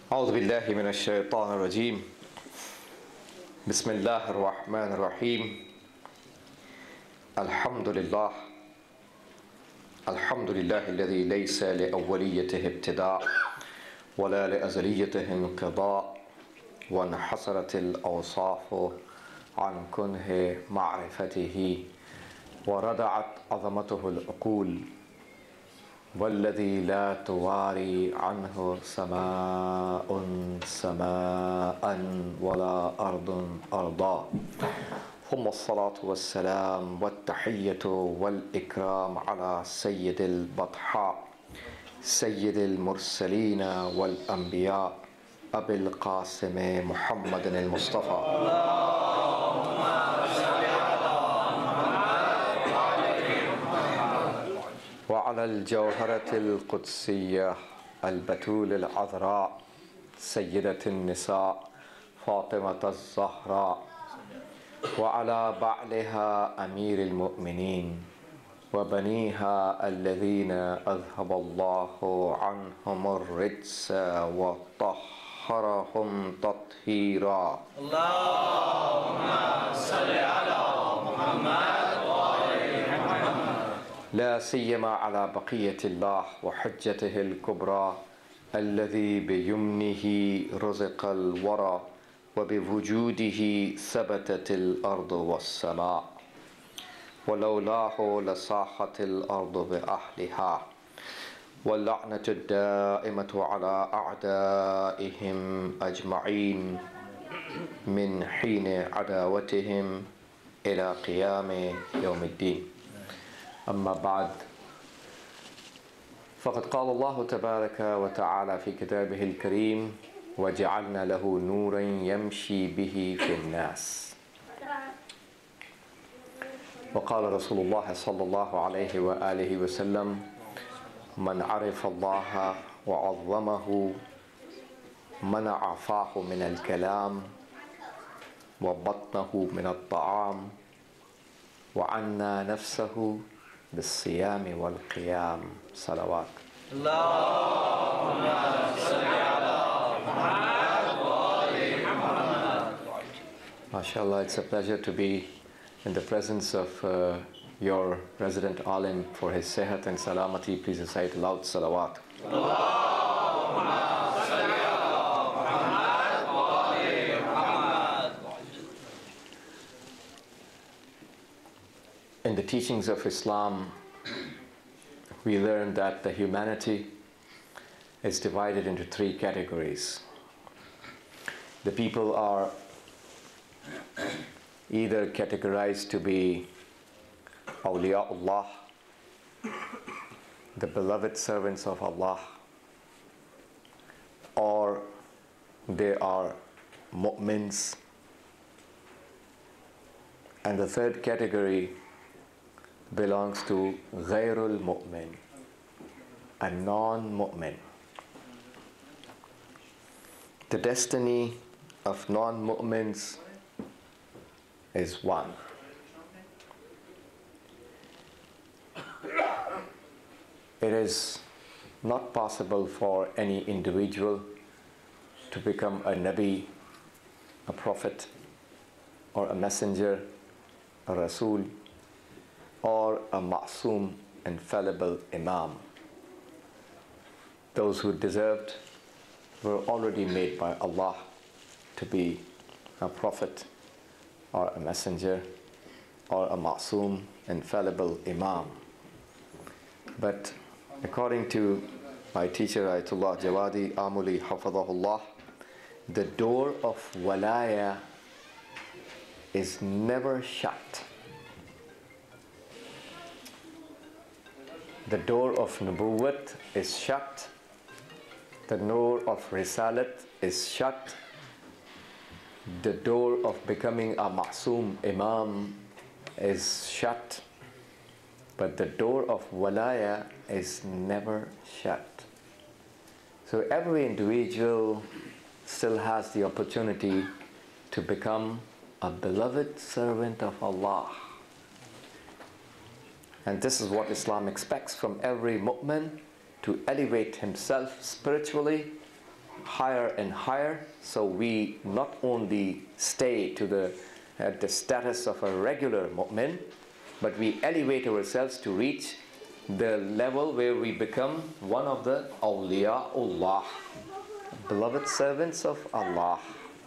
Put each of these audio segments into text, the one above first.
أعوذ بالله من الشيطان الرجيم. بسم الله الرحمن الرحيم. الحمد لله الذي ليس لأوليته ابتداء ولا لأزليته انقضاء، وانحصرت الأوصاف عن كنه معرفته، وردعت عظمته العقول، والذي لا تواري عنه سماء ولا أرض أرضا. ثم الصلاة والسلام والتحية والإكرام على سيد البطحاء سيد المرسلين والأنبياء أبي القاسم محمد المصطفى. وعلى الجوهرة القدسية البتول العذراء سيدة النساء فاطمة الزهراء، وعلى بعلها أمير المؤمنين وبنيها الذين أذهب الله عنهم الرجس وطهرهم تطهيرا. اللهم صل على محمد وآل محمد. لا سيما على بقية الله وحجته الكبرى الذي بيمنه رزق الورى، وبوجوده ثبتت الأرض والسماء، ولولاه لصاحت الأرض بأهلها. واللعنة الدائمة على أعدائهم أجمعين من حين عداوتهم إلى قيام يوم الدين. أما بعد، فقد قال الله تبارك وتعالى في كتابه الكريم: وجعلنا له نورا يمشي به في الناس. وقال رسول الله صلى الله عليه وآله وسلم: من عرف الله وعظمه منع فاه من الكلام وبطنه من الطعام، وعنى نفسه بالصيام والقيام. صلوات. اللهم صل على محمد وآل محمد. MashaAllah, it's a pleasure to be in the presence of your resident alim for his sehat and salamati. Please recite aloud salawat. اللهم صل على محمد وآل محمد. In the teachings of Islam, we learn that the humanity is divided into three categories. The people are either categorized to be awliyaullah, the beloved servants of Allah, or they are mu'mins, and the third category belongs to ghayrul mu'min, a non-mu'min. The destiny of non-mu'mins is one. It is not possible for any individual to become a nabi, a prophet, or a messenger, a rasul, or a ma'soom, infallible imam. Those who deserved were already made by Allah to be a prophet, or a messenger, or a ma'soom, infallible imam. But according to my teacher Ayatollah Jawadi Amuli Hafadahullah, the door of walaya is never shut. The door of nubuwwat is shut. The door of risalat is shut. The door of becoming a ma'soom imam is shut. But the door of walaya is never shut. So every individual still has the opportunity to become a beloved servant of Allah. And this is what Islam expects from every mu'min, to elevate himself spiritually higher and higher, so we not only stay at the status of a regular mu'min, but we elevate ourselves to reach the level where we become one of the awliyaullah, beloved servants of Allah.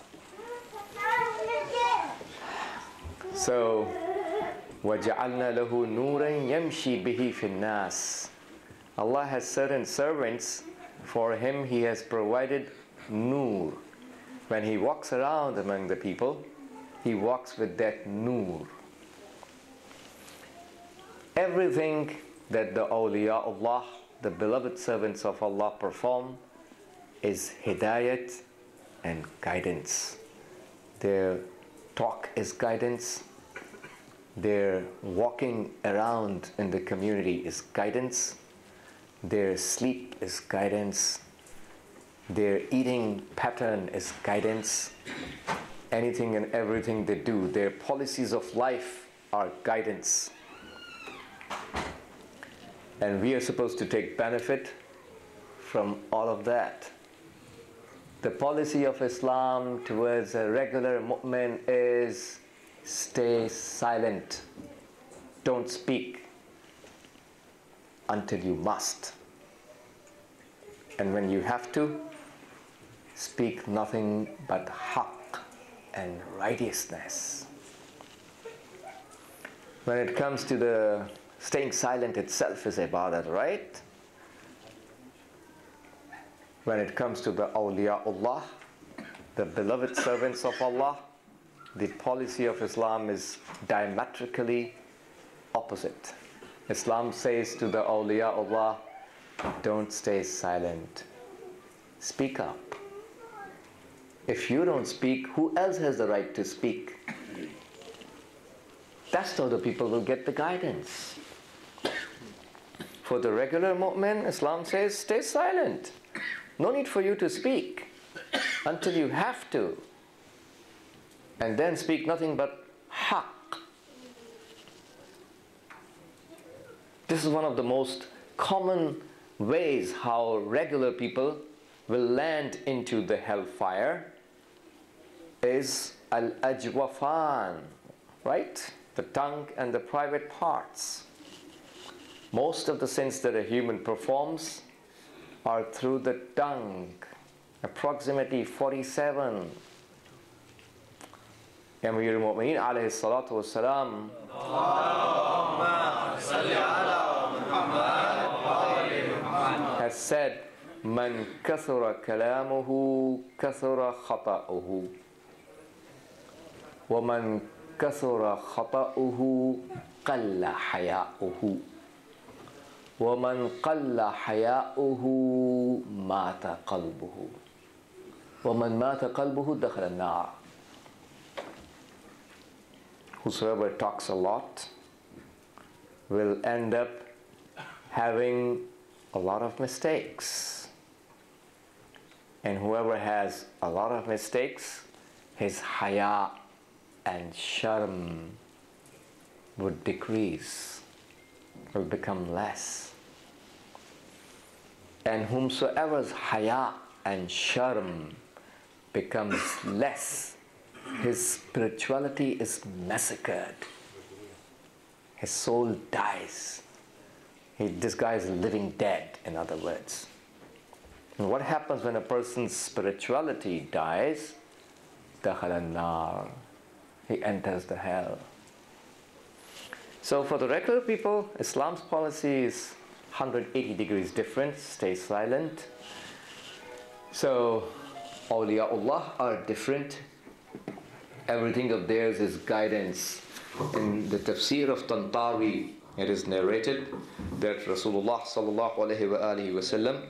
So, وَجَعَلْنَا لَهُ نُورًا يَمْشِي بِهِ فِي النَّاسِ. Allah has certain servants, for him He has provided nur. When he walks around among the people, he walks with that nur. Everything that the awliyaullah, the beloved servants of Allah, perform is hidayat and guidance. Their talk is guidance. Their walking around in the community is guidance. Their sleep is guidance. Their eating pattern is guidance. Anything and everything they do, their policies of life are guidance. And we are supposed to take benefit from all of that. The policy of Islam towards a regular mu'min is stay silent. Don't speak until you must. And when you have to, speak nothing but haqq and righteousness. When it comes to the staying silent itself is ibadat, right? When it comes to the awliyaullah, the beloved servants of Allah, the policy of Islam is diametrically opposite. Islam says to the awliyaullah, don't stay silent. Speak up. If you don't speak, who else has the right to speak? That's how the people will get the guidance. For the regular mu'min, Islam says, stay silent. No need for you to speak until you have to. And then speak nothing but haqq. This is one of the most common ways how regular people will land into the hellfire is al-ajwafan, right? The tongue and the private parts. Most of the sins that a human performs are through the tongue, approximately 47. Amir al-Mu'mineen alayhi salatu wassalam has said, Man kathura kalamuhu kathura khata'uhu, wa man kathura khata'uhu qalla haya'uhu, wa man qalla haya'uhu mata qalbuhu, wa man mata qalbuhu dakhala an-nar. Whosoever talks a lot will end up having a lot of mistakes. And whoever has a lot of mistakes, his haya and sharm would decrease, will become less. And whomsoever's haya and sharm becomes less, his spirituality is massacred. His soul dies. This guy is living dead, in other words. And what happens when a person's spirituality dies? Dakhala an-nar. He enters the hell. So for the regular people, Islam's policy is 180 degrees different. Stay silent. So awliyaullah are different. Everything of theirs is guidance. In the tafsir of Tantawi, it is narrated that Rasulullah sallallahu alaihi wa sallam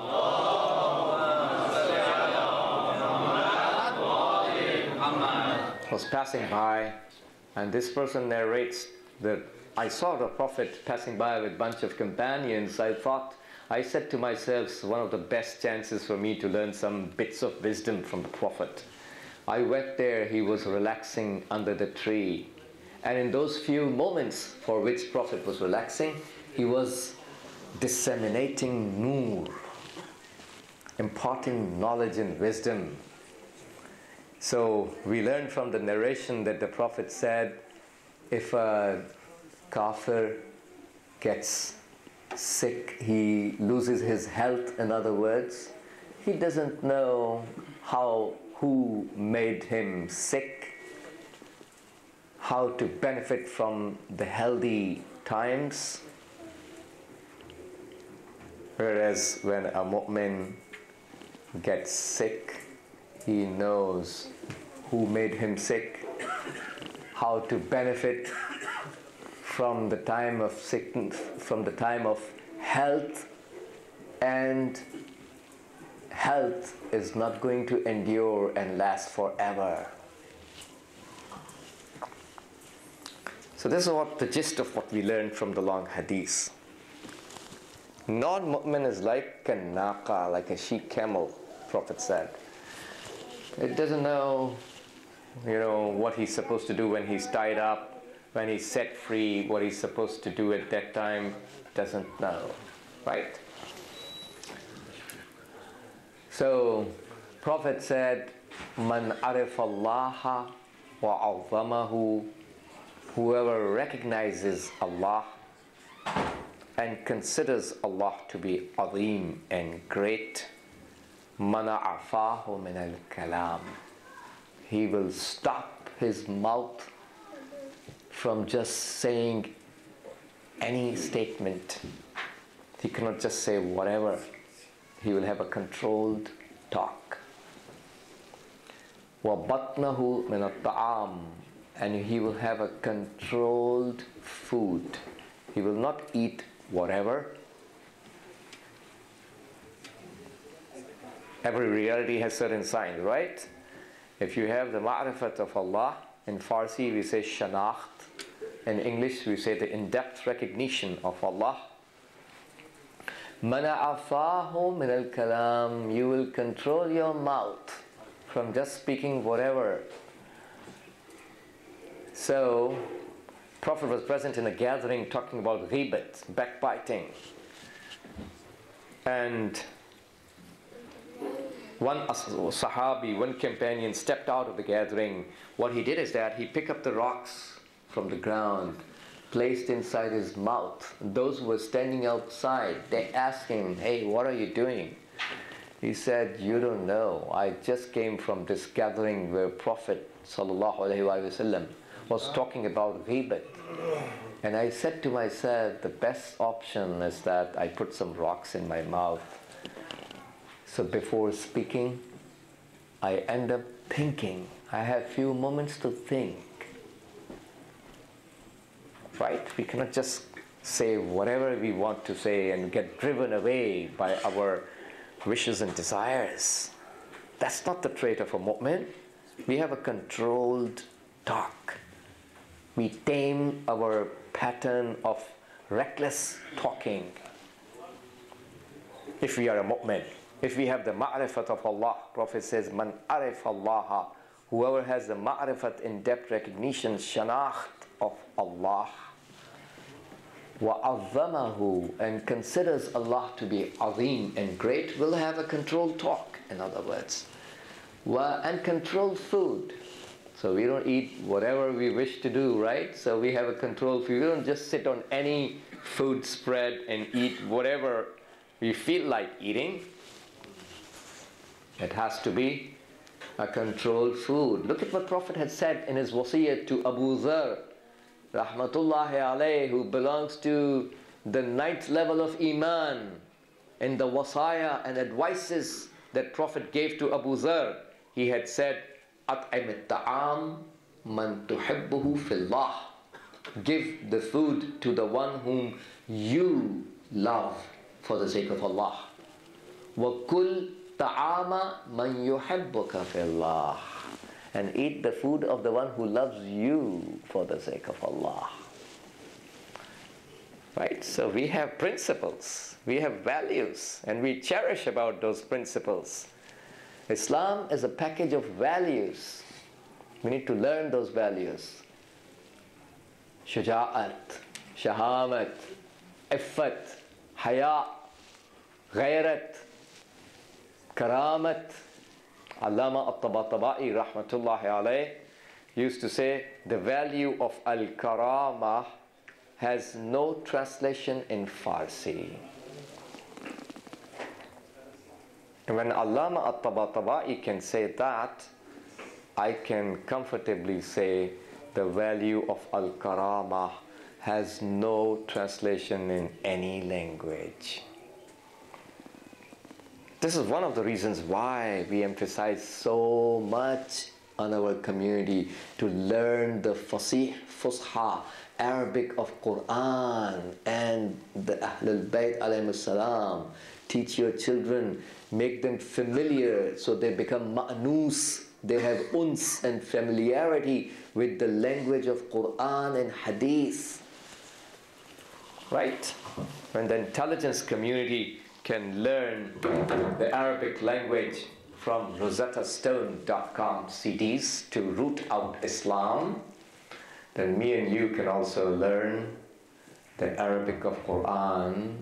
was passing by, and this person narrates that I saw the Prophet passing by with a bunch of companions. I said to myself, one of the best chances for me to learn some bits of wisdom from the Prophet. I went there, he was relaxing under the tree. And in those few moments for which Prophet was relaxing, he was disseminating nur. imparting knowledge and wisdom. So we learn from the narration that the Prophet said, if a kafir gets sick, he loses his health, in other words, he doesn't know who made him sick, how to benefit from the healthy times. Whereas when a mu'min gets sick, he knows who made him sick, how to benefit from the time of sickness, from the time of health, and health is not going to endure and last forever. So this is what the gist of what we learned from the long hadith. Non-mu'min is like a naqa, like a sheep camel, Prophet said. It doesn't know, what he's supposed to do when he's tied up, when he's set free, what he's supposed to do at that time, doesn't know, right? So, Prophet said, "Man arif Allah wa azamahu," whoever recognizes Allah and considers Allah to be azim and great, mana afahu min al-kalam, he will stop his mouth from just saying any statement. He cannot just say whatever. He will have a controlled talk. Wa batnahu min al-ta'am, and he will have a controlled food. He will not eat whatever. Every reality has certain signs, right? If you have the ma'rifat of Allah, in Farsi we say shanakht, in English we say the in-depth recognition of Allah. Mana afahu min al-kalam, you will control your mouth from just speaking whatever. So, Prophet was present in a gathering talking about ghibat, backbiting. And one sahabi, one companion stepped out of the gathering. What he did is that he picked up the rocks from the ground, placed inside his mouth. Those who were standing outside, they asked him, "Hey, what are you doing?" He said, "You don't know. I just came from this gathering where Prophet ﷺ was talking about ghibat. And I said to myself, the best option is that I put some rocks in my mouth. So before speaking, I end up thinking. I have few moments to think." Right? We cannot just say whatever we want to say and get driven away by our wishes and desires. That's not the trait of a mu'min. We have a controlled talk. We tame our pattern of reckless talking. If we are a mu'min, if we have the ma'rifat of Allah, Prophet says, "Man arif Allah," whoever has the ma'rifat, in-depth recognition, shanakht of Allah, wa azamahu, and considers Allah to be azim and great, will have a controlled talk, in other words, and controlled food. So we don't eat whatever we wish to do, right? So we have a controlled food. We don't just sit on any food spread and eat whatever we feel like eating. It has to be a controlled food. Look at what Prophet had said in his wasiyat to Abu Dharr, rahmatullahi alayhi, who belongs to the 9th level of Iman, in the wasaya and advices that Prophet gave to Abu Dharr. He had said, "At'im at-ta'am man tuhibbuhu fillah." Give the food to the one whom you love for the sake of Allah. Wa kul ta'ama man yuhibbuka fillah. And eat the food of the one who loves you for the sake of Allah. Right? So we have principles, we have values, and we cherish about those principles. Islam is a package of values. We need to learn those values. Shuja'at, shahamat, iffat, haya, ghayrat, Karamat. Allama at-Tabatabai rahmatullahi alayh used to say the value of al-karama has no translation in Farsi. And when Allama at-Tabatabai can say that, I can comfortably say the value of al-karama has no translation in any language. This is one of the reasons why we emphasize so much on our community to learn the Fusha, Arabic of Quran and the Ahlul Bayt alayhi salam. Teach your children, make them familiar so they become ma'nus. They have uns and familiarity with the language of Quran and Hadith. Right? When the intelligence community can learn the Arabic language from rosettastone.com CDs to root out Islam, then me and you can also learn the Arabic of Quran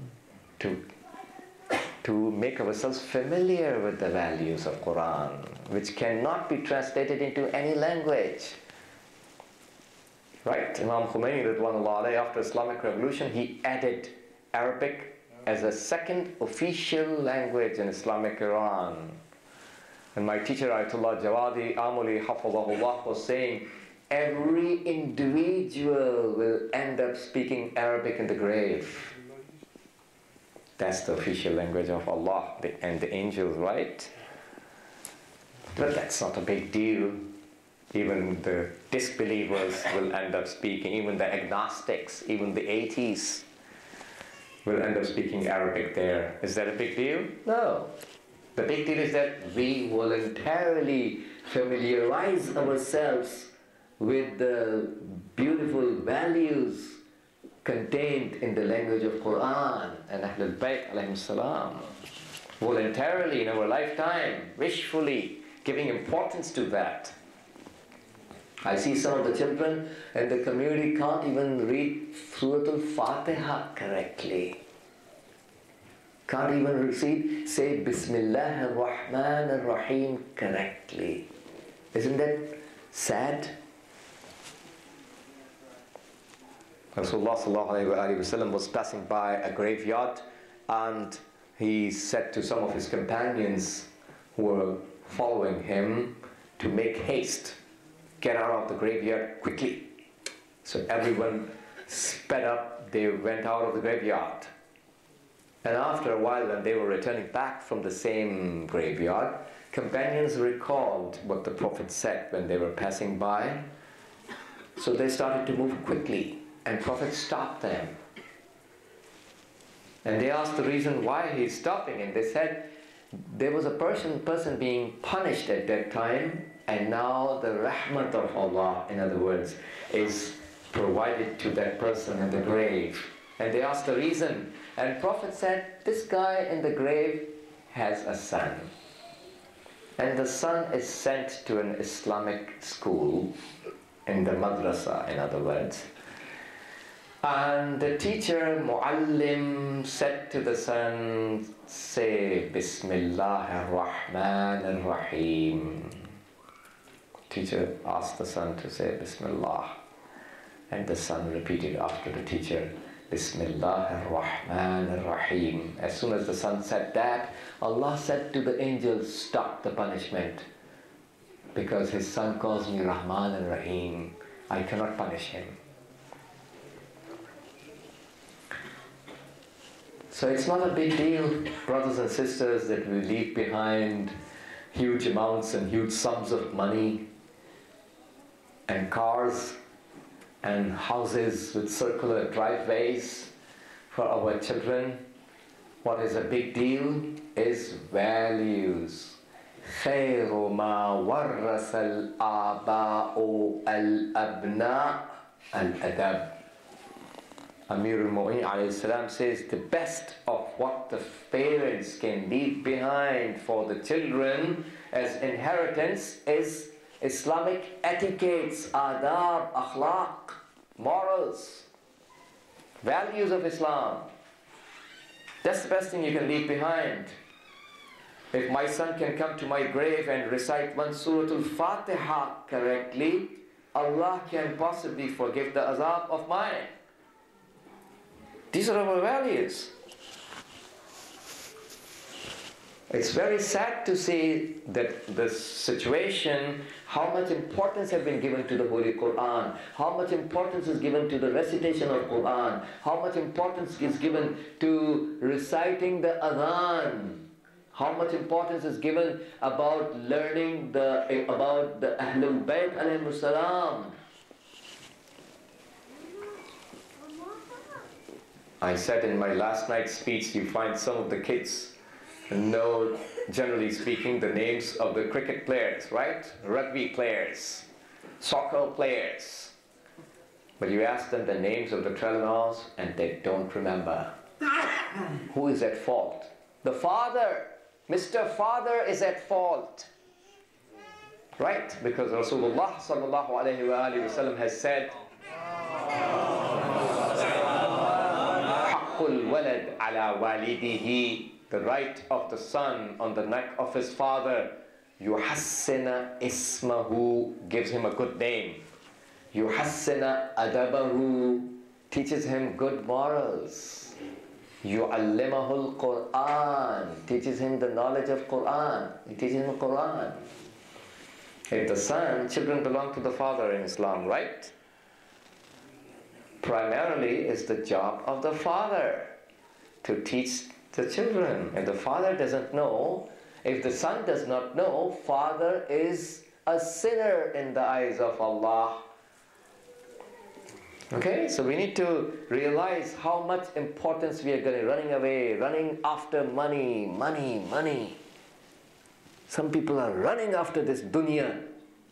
to make ourselves familiar with the values of Quran, which cannot be translated into any language. Right? Imam Khomeini Ridwanullah alayhi, after Islamic Revolution, he added Arabic as a second official language in Islamic Iran. And my teacher Ayatollah Jawadi Amuli Hafizahullah was saying, every individual will end up speaking Arabic in the grave. That's the official language of Allah and the angels, right? But that's not a big deal. Even the disbelievers will end up speaking, even the agnostics, even the atheists will end up speaking Arabic there. Is that a big deal? No. The big deal is that we voluntarily familiarize ourselves with the beautiful values contained in the language of Quran and Ahlul Bayt alayhim salam. Voluntarily in our lifetime, wishfully giving importance to that. I see some of the children in the community can't even read Surah Al-Fatiha correctly. Can't even say Bismillah ar-Rahman ar-Rahim correctly. Isn't that sad? Rasulullah sallallahu alayhi wa sallam was passing by a graveyard and he said to some of his companions who were following him to make haste. Get out of the graveyard quickly. So everyone sped up, they went out of the graveyard. And after a while, when they were returning back from the same graveyard, companions recalled what the Prophet said when they were passing by. So they started to move quickly, and Prophet stopped them. And they asked the reason why he's stopping, and they said there was a person being punished at that time, and now the rahmat of Allah, in other words, is provided to that person in the grave. And they asked the reason. And Prophet said, this guy in the grave has a son. And the son is sent to an Islamic school, in the madrasa, in other words. And the teacher, Muallim, said to the son, say Bismillah ar-Rahman ar-Rahim. Teacher asked the son to say Bismillah. And the son repeated after the teacher, Bismillah ar-Rahman ar-Rahim. As soon as the son said that, Allah said to the angels, stop the punishment. Because his son calls me Rahman and Rahim. I cannot punish him. So it's not a big deal, brothers and sisters, that we leave behind huge amounts and huge sums of money and cars and houses with circular driveways for our children. What is a big deal is values. خير ما ورث الآباء الأبناء الأدب. Amir al-Mu'in alayhi salam says the best of what the parents can leave behind for the children as inheritance is Islamic etiquettes, adab, akhlaq, morals, values of Islam. That's the best thing you can leave behind. If my son can come to my grave and recite one Surah Al-Fatiha correctly, Allah can possibly forgive the azab of mine. These are our values. It's very sad to see that the situation, how much importance has been given to the Holy Quran, how much importance is given to the recitation of Quran, how much importance is given to reciting the adhan, how much importance is given about learning about the Ahlul Bayt alayhimus salam. I said in my last night's speech, you find some of the kids know, generally speaking, the names of the cricket players, right? Rugby players, soccer players. But you ask them the names of the Telenors and they don't remember. Who is at fault? The father. Mr. Father is at fault. Right? Because Rasulullah sallallahu alayhi wa sallam has said, حَقُّ الْوَلَدْ عَلَى وَالِدِهِ, the right of the son on the neck of his father. يُحَسِّنَ ismahu, gives him a good name. يُحَسِّنَ adabahu, teaches him good morals. يُعَلِّمَهُ الْقُرْآنِ, teaches him the knowledge of Quran. He teaches him the Quran. If the son, children belong to the father in Islam, right? Primarily it's the job of the father to teach the children. If the father doesn't know, if the son does not know, father is a sinner in the eyes of Allah. Okay, so we need to realize how much importance we are getting, running away, running after money, money, money. Some people are running after this dunya,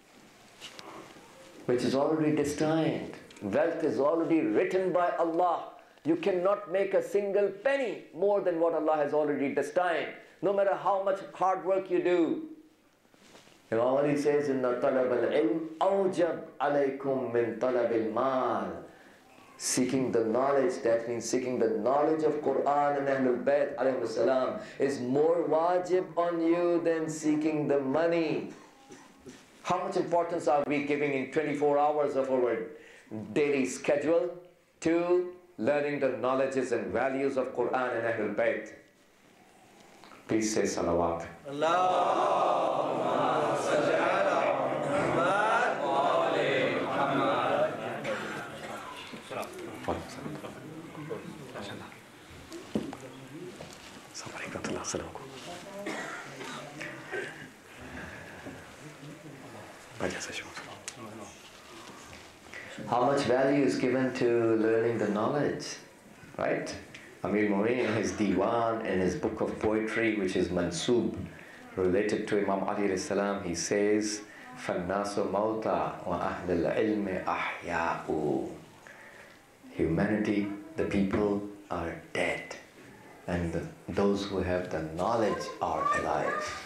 which is already destined. Wealth is already written by Allah. You cannot make a single penny more than what Allah has already destined, no matter how much hard work you do. Imam Ali says, إِنَّ طَلَبَ الْعِلْمِ أَوْجَبْ عَلَيْكُمْ مِنْ طَلَبِ الْمَالِ. Seeking the knowledge, that means seeking the knowledge of Quran and Ahlul Bayt alayhi salam, is more wajib on you than seeking the money. How much importance are we giving in 24 hours of our daily schedule to learning the knowledges and values of Quran and Ahlul Bayt? Please say salawat. Allahumma salli ala Muhammad wa ali Muhammad. How much value is given to learning the knowledge, right? Amir Mu'min in his Diwan, in his book of poetry, which is Mansub, related to Imam Ali alayhi salam, he says, فَالنَّاسُ مَوْتَى وَأَهْلِ الْعِلْمِ أَحْيَاءُ. Humanity, the people, are dead, and those who have the knowledge are alive.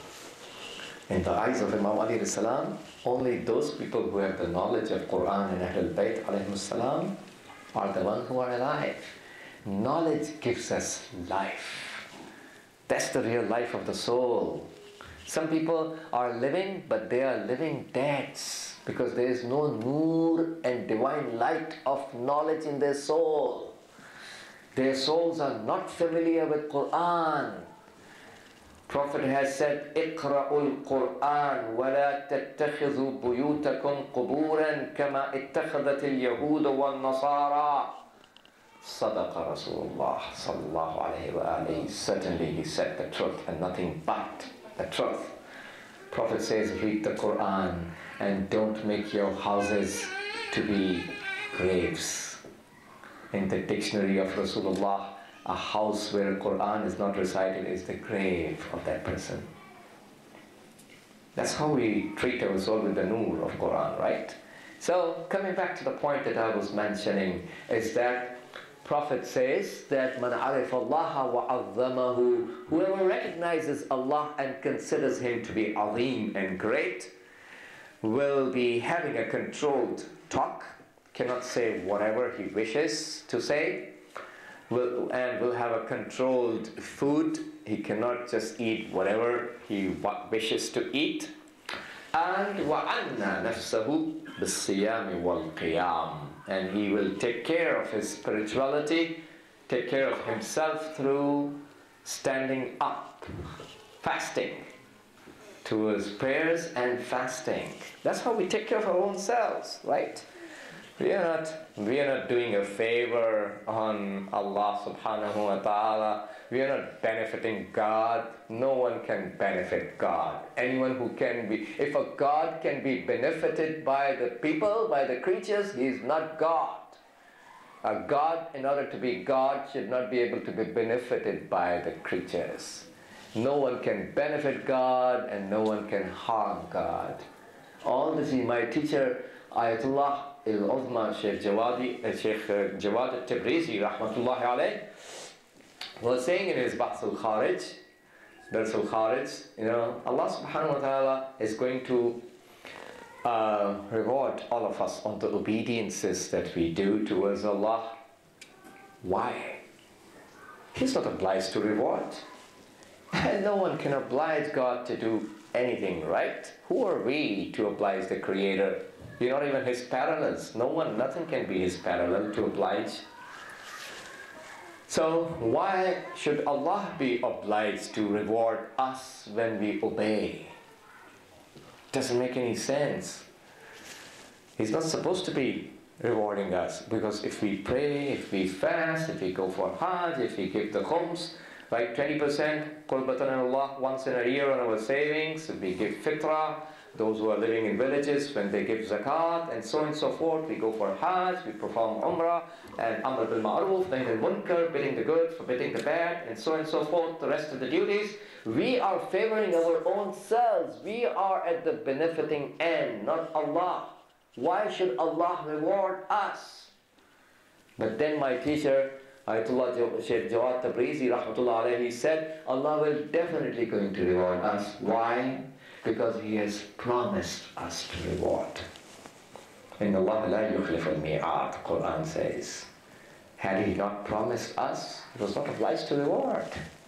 In the eyes of Imam Ali alayhi salam, only those people who have the knowledge of Quran and Ahlul Bayt alayhi salam are the ones who are alive. Knowledge gives us life. That's the real life of the soul. Some people are living, but they are living dead, because there is no nur and divine light of knowledge in their soul. Their souls are not familiar with Quran. Prophet has said, اقرأوا القرآن ولا تتخذوا بيوتكم قبورا كما اتخذت اليهود والنصارى. صدق Rasulullah sallallahu alayhi wa alayhi. Certainly he said the truth and nothing but the truth. Prophet says, read the Quran and don't make your houses to be graves. In the dictionary of Rasulullah, a house where Quran is not recited is the grave of that person. That's how we treat our soul with the nur of Quran, right? So, coming back to the point that I was mentioning, is that Prophet says that man arif Allah wa azzamahu, whoever recognizes Allah and considers Him to be azim and great, will be having a controlled talk, cannot say whatever he wishes to say, will have a controlled food. He cannot just eat whatever he wishes to eat. And وَعَنَّا نَفْسَهُ بِالصِّيَامِ وَالْقِيَامِ. And he will take care of his spirituality, take care of himself through standing up, fasting, towards prayers and fasting. That's how we take care of our own selves, right? We are not doing a favor on Allah subhanahu wa ta'ala. We are not benefiting God. No one can benefit God. Anyone who can be, if a God can be benefited by the people, by the creatures, he is not God. A God, in order to be God, should not be able to be benefited by the creatures. No one can benefit God and no one can harm God. All this is my teacher, Ayatollah al-Uzma Sheikh Jawad al-Tabrizi rahmatullahi alayh, was saying in his Bahs al-Kharij, Dars al-Kharij, Allah subhanahu wa ta'ala is going to reward all of us on the obediences that we do towards Allah. Why? He's not obliged to reward. And no one can oblige God to do anything, right? Who are we to oblige the Creator? We're not even His parallels. Nothing can be His parallel to oblige. So why should Allah be obliged to reward us when we obey? Doesn't make any sense. He's not supposed to be rewarding us, because if we pray, if we fast, if we go for Hajj, if we give the khums, like 20% qurbatan Allah once in a year on our savings, if we give fitrah, those who are living in villages, when they give zakat, and so on and so forth, we go for Hajj, we perform Umrah, and Amr bil Ma'ruf, Nahy anil Munkar, bidding the good, forbidding the bad, and so on and so forth, the rest of the duties. We are favoring our own selves. We are at the benefiting end, not Allah. Why should Allah reward us? But then my teacher, Ayatollah Sheikh Jawad Tabrizi rahmatullah alayhi, said, Allah will definitely going to reward us. Why? Because He has promised us to reward. Inna Allah la yukhlif al-mi'ad, Quran says. Had He not promised us, He was not obliged to reward.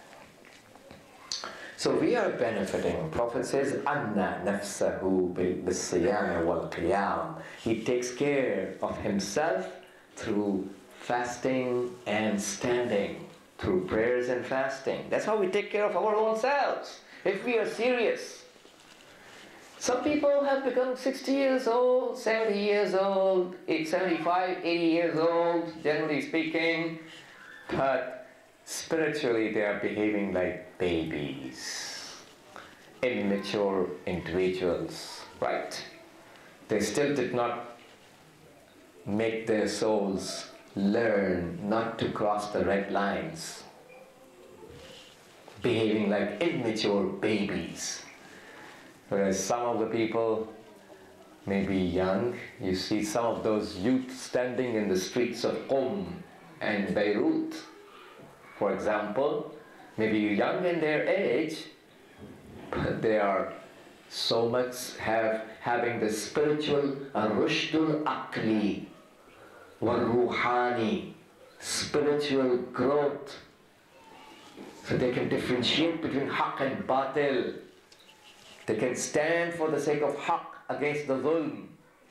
So we are benefiting. Prophet says, Anna nafsahu bis-siyam wal-qiyam. He takes care of himself through fasting and standing, through prayers and fasting. That's how we take care of our own selves, if we are serious. Some people have become 60 years old, 70 years old, 75, 80 years old, generally speaking, but spiritually they are behaving like babies, immature individuals, right? They still did not make their souls learn not to cross the red lines, behaving like immature babies. Whereas some of the people may be young. You see some of those youth standing in the streets of Qom and Beirut, for example, maybe young in their age, but they are so much having the spiritual rushdul aqli wal ruhani, spiritual growth, so they can differentiate between haqq and batil. They can stand for the sake of haqq against the zulm.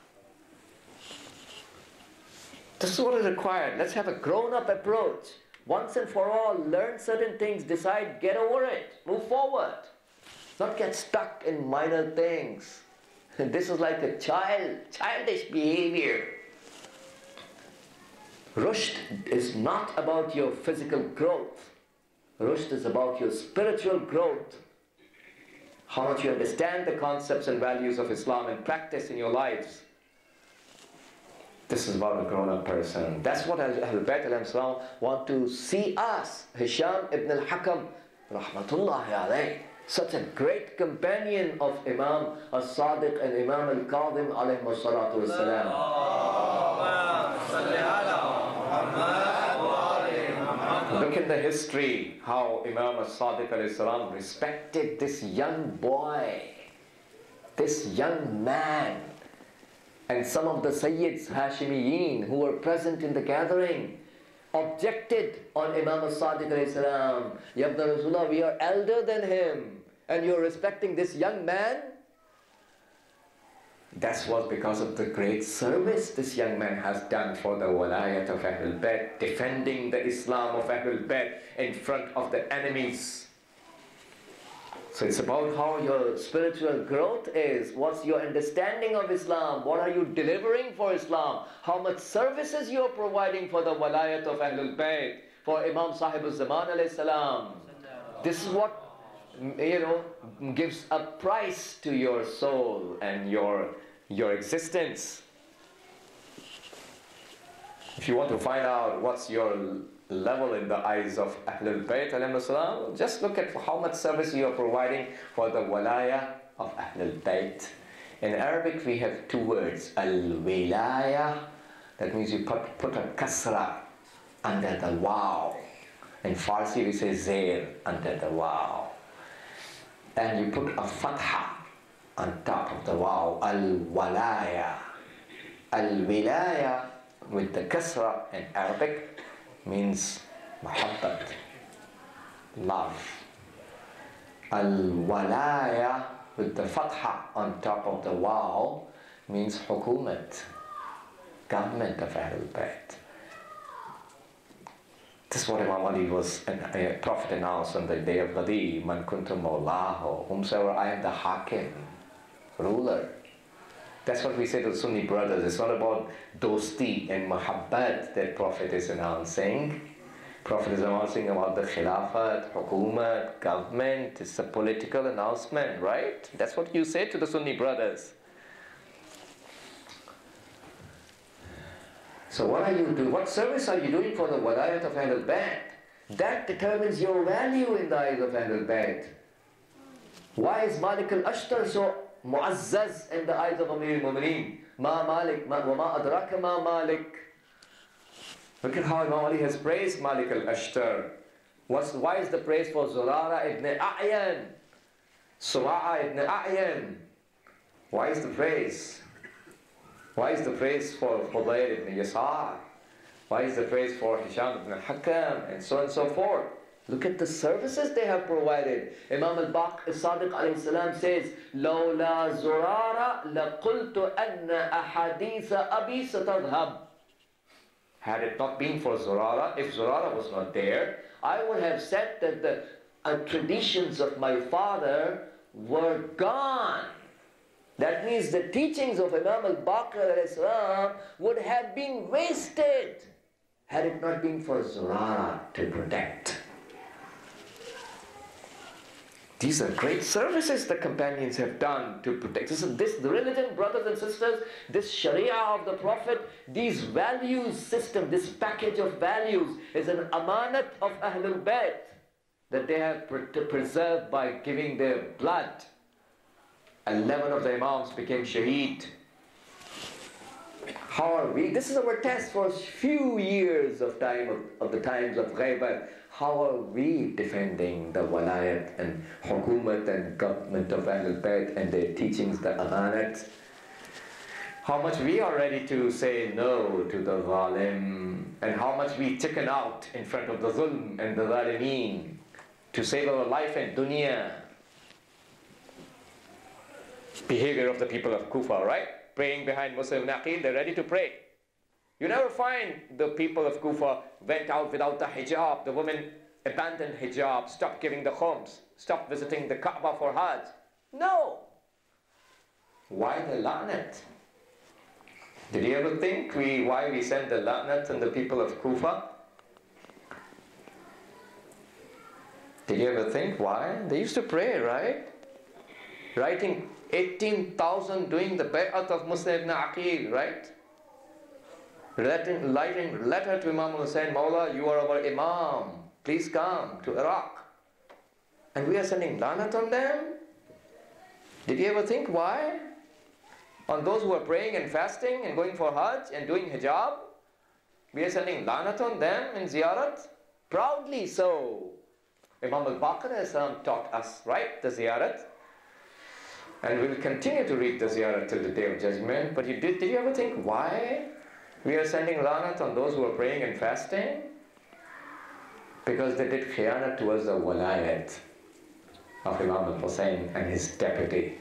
This is what is required. Let's have a grown-up approach. Once and for all, learn certain things, decide, get over it, move forward. Not get stuck in minor things. This is like a childish behavior. Rushd is not about your physical growth. Rushd is about your spiritual growth. How much you understand the concepts and values of Islam and practice in your lives. This is about a grown-up person. That's what Ahlul Bayt alayhim salam want to see us. Hisham ibn al-Hakam, rahmatullahi alayh, such a great companion of Imam al-Sadiq and Imam al-Kadhim alayhi salatu wassalam. Look in the history how Imam al-Sadiq alayhi salam respected this young boy, this young man. And some of the Sayyids Hashimiyin who were present in the gathering objected on Imam al-Sadiq alayhi salam. Ya Ibn Rasulullah, we are elder than him, and you're respecting this young man? That was because of the great service this young man has done for the walayat of Ahlul Bayt, defending the Islam of Ahlul Bayt in front of the enemies. So it's about how your spiritual growth is. What's your understanding of Islam? What are you delivering for Islam? How much services you are providing for the walayat of Ahlul Bayt, for Imam Sahib al-Zaman alayhi salam. This is what, gives a price to your soul and your existence. If you want to find out what's your level in the eyes of Ahlul Bayt alayhi salam, just look at how much service you are providing for the walaya of Ahlul Bayt. In Arabic we have two words, al-wilaya, that means you put a kasra under the waw. In Farsi we say zair under the waw. And you put a fatha on top of the waw, al-walaya. Al-wilaya with the kasra in Arabic means muhabbat, love. Al-walaya with the fatha on top of the waw means hukumat, government of Ahlul Bayt. This is what Imam Ali was, a Prophet announced on the day of Ghadi, Man kuntum mawlahu, whomsoever I am the hakim, ruler. That's what we say to the Sunni brothers. It's not about dosti and muhabbat that Prophet is announcing. Prophet is announcing about the khilafat, hukumat, government. It's a political announcement, right? That's what you say to the Sunni brothers. So what are you doing? What service are you doing for the walayat of Ahlul Bayt? That determines your value in the eyes of Ahlul Bayt. Why is Malik al-Ashtar so mu'azzaz in the eyes of Amir al-Mu'mineen? Ma Malik, wa ma adraka ma Malik. Look at how Imam Ali has praised Malik al-Ashtar. Why is the praise for Zurara ibn A'yan? Suma'a ibn A'yan. Why is the praise? Why is the praise for Hudayr ibn Yasar? Why is the praise for Hisham ibn Hakam? And so on and so forth. Look at the services they have provided. Imam al-Sadiq alayhi salam says, لَوْلَا زُرَارَ لَقُلْتُ أَنَّ أَحَادِيثَ أَبِي سَتَذْهَبْ. Had it not been for Zurara, if Zurara was not there, I would have said that the traditions of my father were gone. That means the teachings of Imam al-Baqir would have been wasted had it not been for Zurara to protect. These are great services the companions have done to protect. The religion, brothers and sisters, this Sharia of the Prophet, these values system, this package of values is an amanat of Ahlul Bayt that they have preserved by giving their blood. 11 of the Imams became shaheed. How are we? This is our test for a few years of time of the times of Ghaibat. How are we defending the walayat and hukumat and government of Ahlul Bayt and their teachings, the amanat? How much we are ready to say no to the zalim, and how much we chicken out in front of the zulm and the zalimeen to save our life and dunya. Behavior of the people of Kufa, right? Praying behind Muslim Naqil, they're ready to pray. You never find the people of Kufa went out without the hijab. The women abandoned hijab, stopped giving the khums, stopped visiting the Kaaba for Hajj. No. Why the la'nat? Did you ever think why we send the la'nat on the people of Kufa? Did you ever think why? They used to pray, right? Writing 18,000 doing the bay'at of Musa ibn Aqil, right? Writing letter to Imam Hussain, Mawla, you are our Imam. Please come to Iraq. And we are sending lanat on them? Did you ever think why? On those who are praying and fasting and going for Hajj and doing hijab? We are sending lanat on them in ziyarat? Proudly so. Imam al-Baqir taught us, right, the ziyarat? And we will continue to read the ziyarat till the day of judgment. But did you ever think why we are sending lanat on those who are praying and fasting? because they did khiyanat towards the walayat of Imam al-Hussein and his deputy.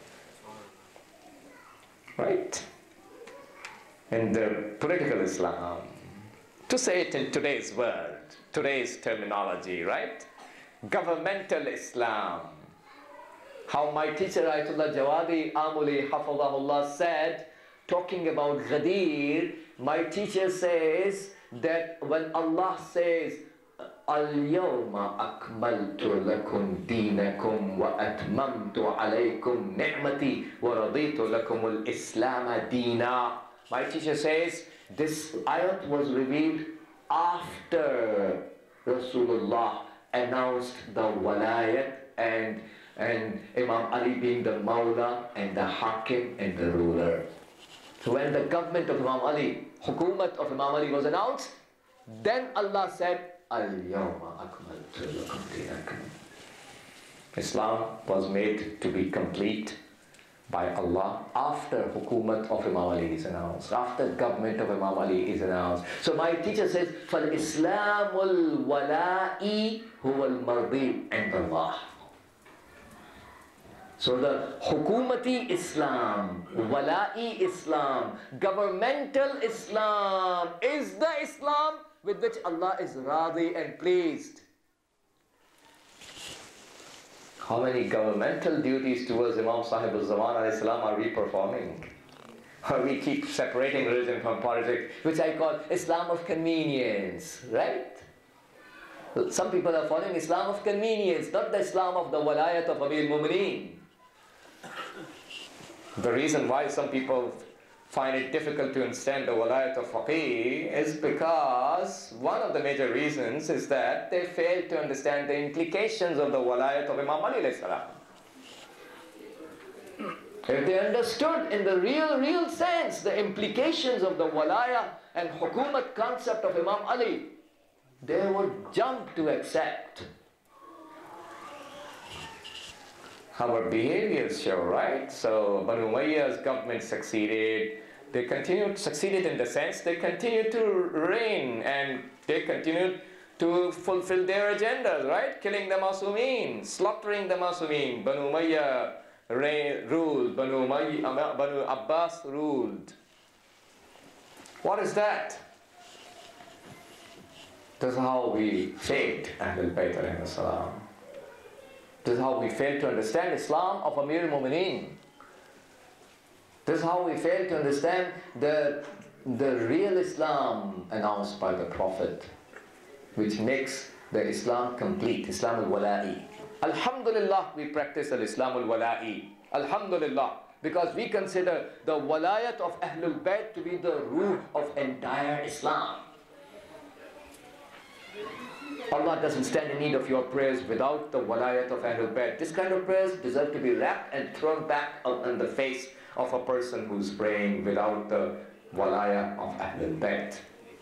Right? In the political Islam, to say it in today's world, today's terminology, right? Governmental Islam. How my teacher Ayatollah Jawadi Amuli Hafadahullah said, talking about Ghadir, my teacher says that when Allah says, Al-yawma akmaltu lakum deenakum wa atmamtu alaykum ni'mati wa raditu lakum al-islam deena. My teacher says this ayat was revealed after Rasulullah announced the walayat and Imam Ali being the Mawla and the Hakim and the ruler. So when the government of Imam Ali, Hukumat of Imam Ali was announced, then Allah said, Al-yawma akmaltu lakum deenakum. Islam was made to be complete by Allah after Hukumat of Imam Ali is announced, after government of Imam Ali is announced. So my teacher says, فَالْإِسْلَامُ الْوَلَاءِ هُوَ الْمَرْضِي عِنْدَ اللَّهِ. So the Hukumati Islam, Wala'i Islam, governmental Islam is the Islam with which Allah is Radi and pleased. How many governmental duties towards Imam Sahib al-Zaman alayhi salam are we performing? Or we keep separating religion from politics, which I call Islam of convenience, right? Some people are following Islam of convenience, not the Islam of the Walayat of Amir Mumineen. The reason why some people find it difficult to understand the walayat of faqih is because one of the major reasons is that they fail to understand the implications of the walayat of Imam Ali alayhi salam. If they understood in the real sense the implications of the walaya and hukumat concept of Imam Ali, they would jump to accept. Our behaviors show, right? So Banu Umayyah's government succeeded. They succeeded in the sense they continued to reign and they continued to fulfill their agendas, right? Killing the Masumeen, slaughtering the Masumeen. Banu Umayyah ruled, Banu Abbas ruled. What is that? This is how we failed Ahlul Bayt alayhi salam. This is how we fail to understand Islam of Amir al-Mumineen. This is how we fail to understand the real Islam announced by the Prophet, which makes the Islam complete, Islam al-Wala'i. Alhamdulillah, we practice al-Islam al-Wala'i. Alhamdulillah, because we consider the walayat of Ahlul Bayt to be the root of entire Islam. Allah doesn't stand in need of your prayers without the walayat of Ahlul Bayt. This kind of prayers deserve to be wrapped and thrown back on the face of a person who's praying without the walayat of Ahlul Bayt.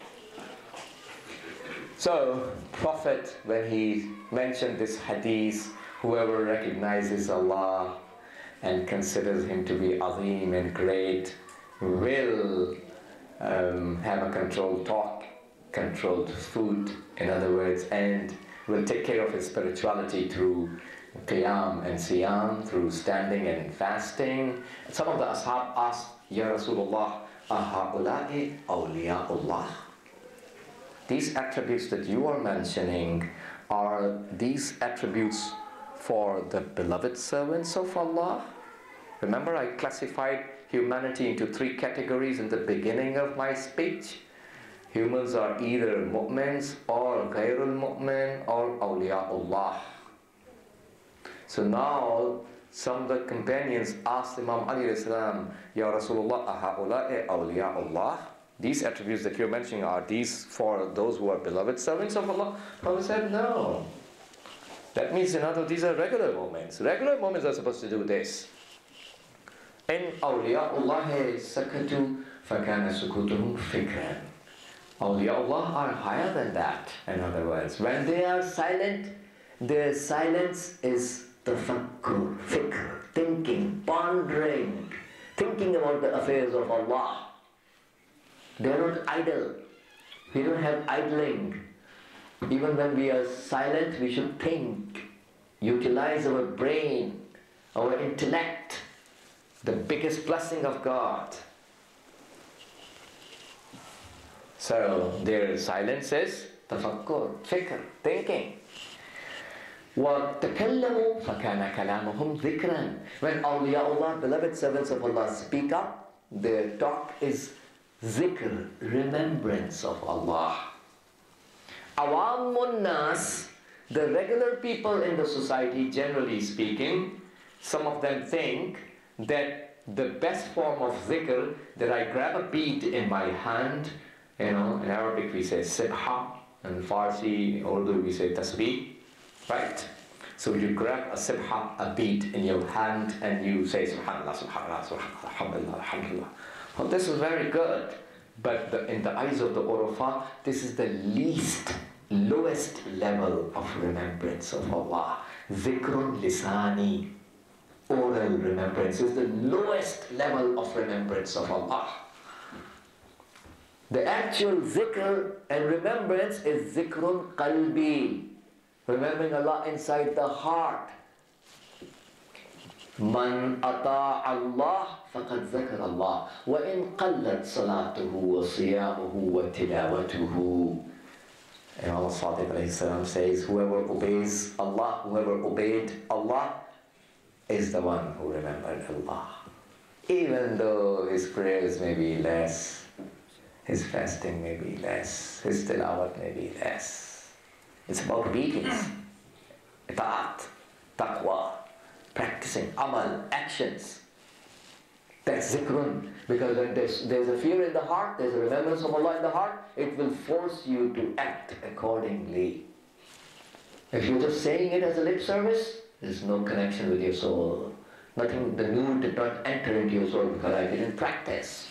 So, Prophet, when he mentioned this hadith, whoever recognizes Allah and considers Him to be azim and great will have a controlled talk, controlled food, in other words, and will take care of his spirituality through qiyam and siyam, through standing and fasting. Some of the ashab asked, Ya Rasulullah, aha'ula'i awliya'ullah? These attributes that you are mentioning, are these attributes for the beloved servants of Allah? Remember, I classified humanity into 3 categories in the beginning of my speech. Humans are either mu'mins or ghayrul mu'min or awliya'ullah. So now, some of the companions asked Imam Ali alayhi salam, Ya Rasulullah, aha'ula'i awliya'ullah? These attributes that you're mentioning, are these for those who are beloved servants of Allah? Prophet said, no. That means, in other words, these are regular moments. Regular moments are supposed to do this. In awliya'ullah sakatu fakana sukutuhum fikran. Awliya'ullah are higher than that, in other words. When they are silent, their silence is tafakkur, fikr, thinking, pondering, thinking about the affairs of Allah. They are not idle. We don't have idling. Even when we are silent, we should think, utilize our brain, our intellect, the biggest blessing of God. So their silence is tafakkur, fikr, thinking. وَتَكَلَّمُوا فَكَانَ كَلَامُهُمْ ذِكْرًا. When awliyaullah, beloved servants of Allah, speak up, their talk is zikr, remembrance of Allah. Awamun nas, the regular people in the society, generally speaking, some of them think that the best form of zikr, that I grab a bead in my hand, in Arabic we say sibha, in Farsi, in Urdu we say tasbih, right? So you grab a sibha, a bead in your hand, and you say subhanallah, subhanallah, subhanallah, alhamdulillah, alhamdulillah. Well, this is very good, but in the eyes of the Urafa, this is the lowest level of remembrance of Allah. Zikrun lisani, oral remembrance, is the lowest level of remembrance of Allah. The actual zikr and remembrance is zikrun qalbi, remembering Allah inside the heart. Man ata Allah faqad zakar Allah, wa in qallat salatuhu wa siyamuhu wa tilawatuhu. Imam Sadiq alayhi salam says, whoever obeys Allah, whoever obeyed Allah, is the one who remembered Allah. Even though his prayers may be less, his fasting may be less, his tilawat may be less. It's about obedience, itaat, taqwa, practicing amal, actions. That's zikrun. Because when there's a fear in the heart, there's a remembrance of Allah in the heart, it will force you to act accordingly. If you're just saying it as a lip service, there's no connection with your soul. Nothing, the nur did not enter into your soul because I didn't practice.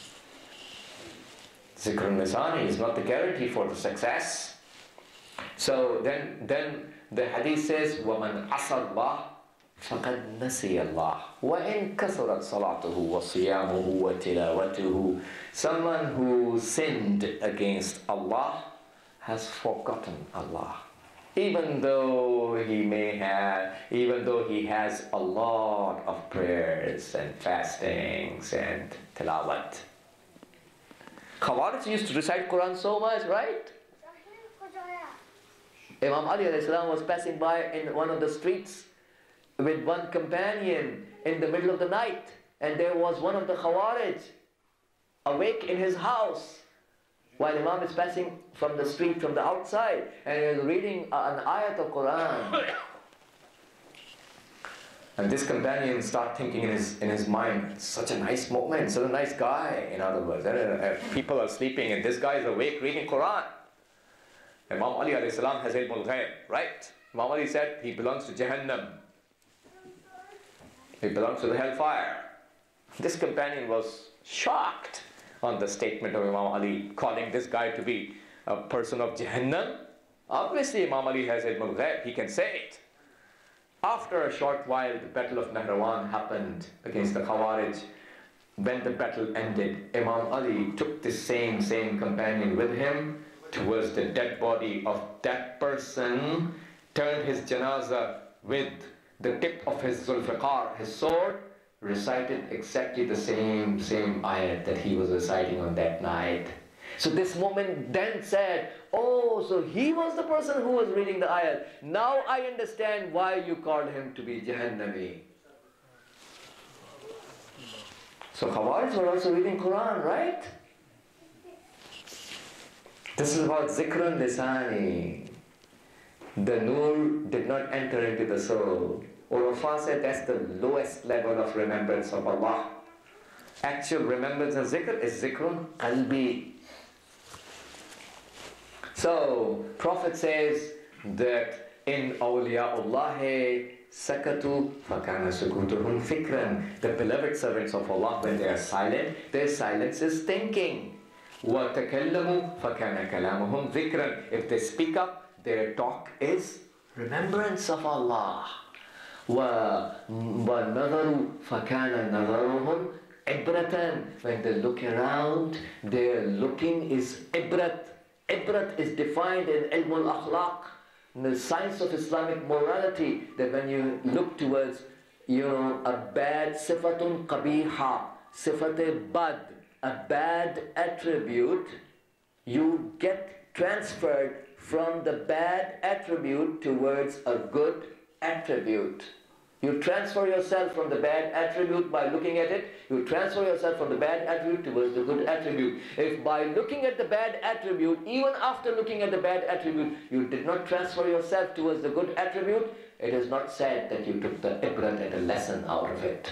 Zikrun lisani is not the guarantee for the success. So then the hadith says, وَمَنْ عَصَى اللَّهِ فَقَدْ نَسِيَ اللَّهِ وَإِنْ كَثُرَتْ صَلَاتُهُ وَصِيَامُهُ وَتِلَاوَتُهُ. Someone who sinned against Allah has forgotten Allah. Even though he has a lot of prayers and fastings and tilawat. Khawarij used to recite Quran so much, right? Imam Ali alayhi salam was passing by in one of the streets with one companion in the middle of the night, and there was one of the Khawarij awake in his house while Imam is passing from the street from the outside, and he is reading an ayat of Quran. And this companion started thinking in his mind, such a nice moment, such a nice guy, in other words. People are sleeping and this guy is awake reading Quran. Imam Ali alayhi salam has ilm al-ghayb, right? Imam Ali said he belongs to Jahannam. He belongs to the hellfire. This companion was shocked on the statement of Imam Ali, calling this guy to be a person of Jahannam. Obviously Imam Ali has ilm al-ghayb, he can say it. After a short while, the battle of Nahrawan happened against the Khawarij. When the battle ended, Imam Ali took this same companion with him towards the dead body of that person, turned his janazah with the tip of his zulfiqar, his sword, recited exactly the same ayat that he was reciting on that night. So this moment then said, oh, so he was the person who was reading the ayat. Now I understand why you called him to be Jahannami. So Khawarij were also reading Quran, right? This is about zikrun lisani. The nur did not enter into the soul. Urafa said that's the lowest level of remembrance of Allah. Actual remembrance of zikr is zikrun qalbi. So, Prophet says that in awliya'ullahi sakatu fakana sukutuhum fikran. The beloved servants of Allah, when they are silent, their silence is thinking. وَتَكَلَّمُوا فَكَانَ كَلَامُهُمْ ذِكْرًا. If they speak up, their talk is remembrance of Allah. وَنَظَرُوا فَكَانَ نَظَرُهُمْ عِبْرَةً. When they look around, their looking is ibrat, Ibrat is defined in Ilm al-Akhlaq, in the science of Islamic morality, that when you look towards, a bad sifatun qabiha, sifat bad, a bad attribute, you get transferred from the bad attribute towards a good attribute. You transfer yourself from the bad attribute by looking at it. You transfer yourself from the bad attribute towards the good attribute. If by looking at the bad attribute, even after looking at the bad attribute, you did not transfer yourself towards the good attribute, it is not said that you took the ibrat and a lesson out of it.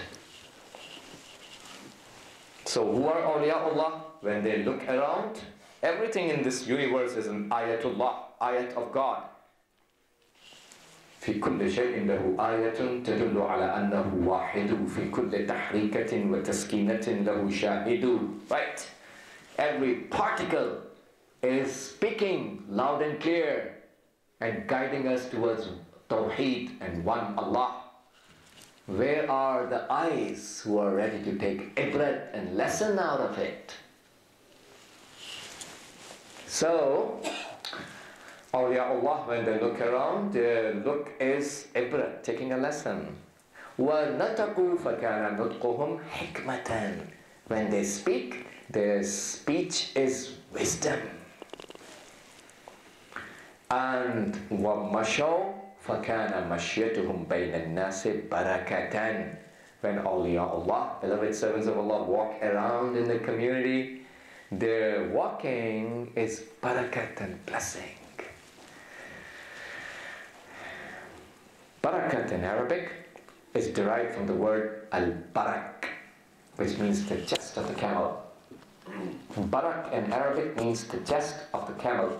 So who are awliyaullah? When they look around, everything in this universe is an ayatullah, ayat of God. في كل شيء له آية تدل على أنه واحد في كل تحريكة وتسكينة له شاهد. Right? Every particle is speaking loud and clear and guiding us towards Tawheed and one Allah. Where are the eyes who are ready to take ibrat and lesson out of it? So, awliyaullah, when they look around, their look is ibrat, taking a lesson. وَنَتَقُوا فَكَانَ نُطْقُهُمْ حِكْمَةً. When they speak, their speech is wisdom. And وَمَشَوْا فَكَانَ مَشْيَتُهُمْ بَيْنَ النَّاسِ بَرَكَةً. When awliyaullah, beloved servants of Allah, walk around in the community, their walking is barakat and blessing. Barakat in Arabic is derived from the word al-barak, which means the chest of the camel. Barak in Arabic means the chest of the camel.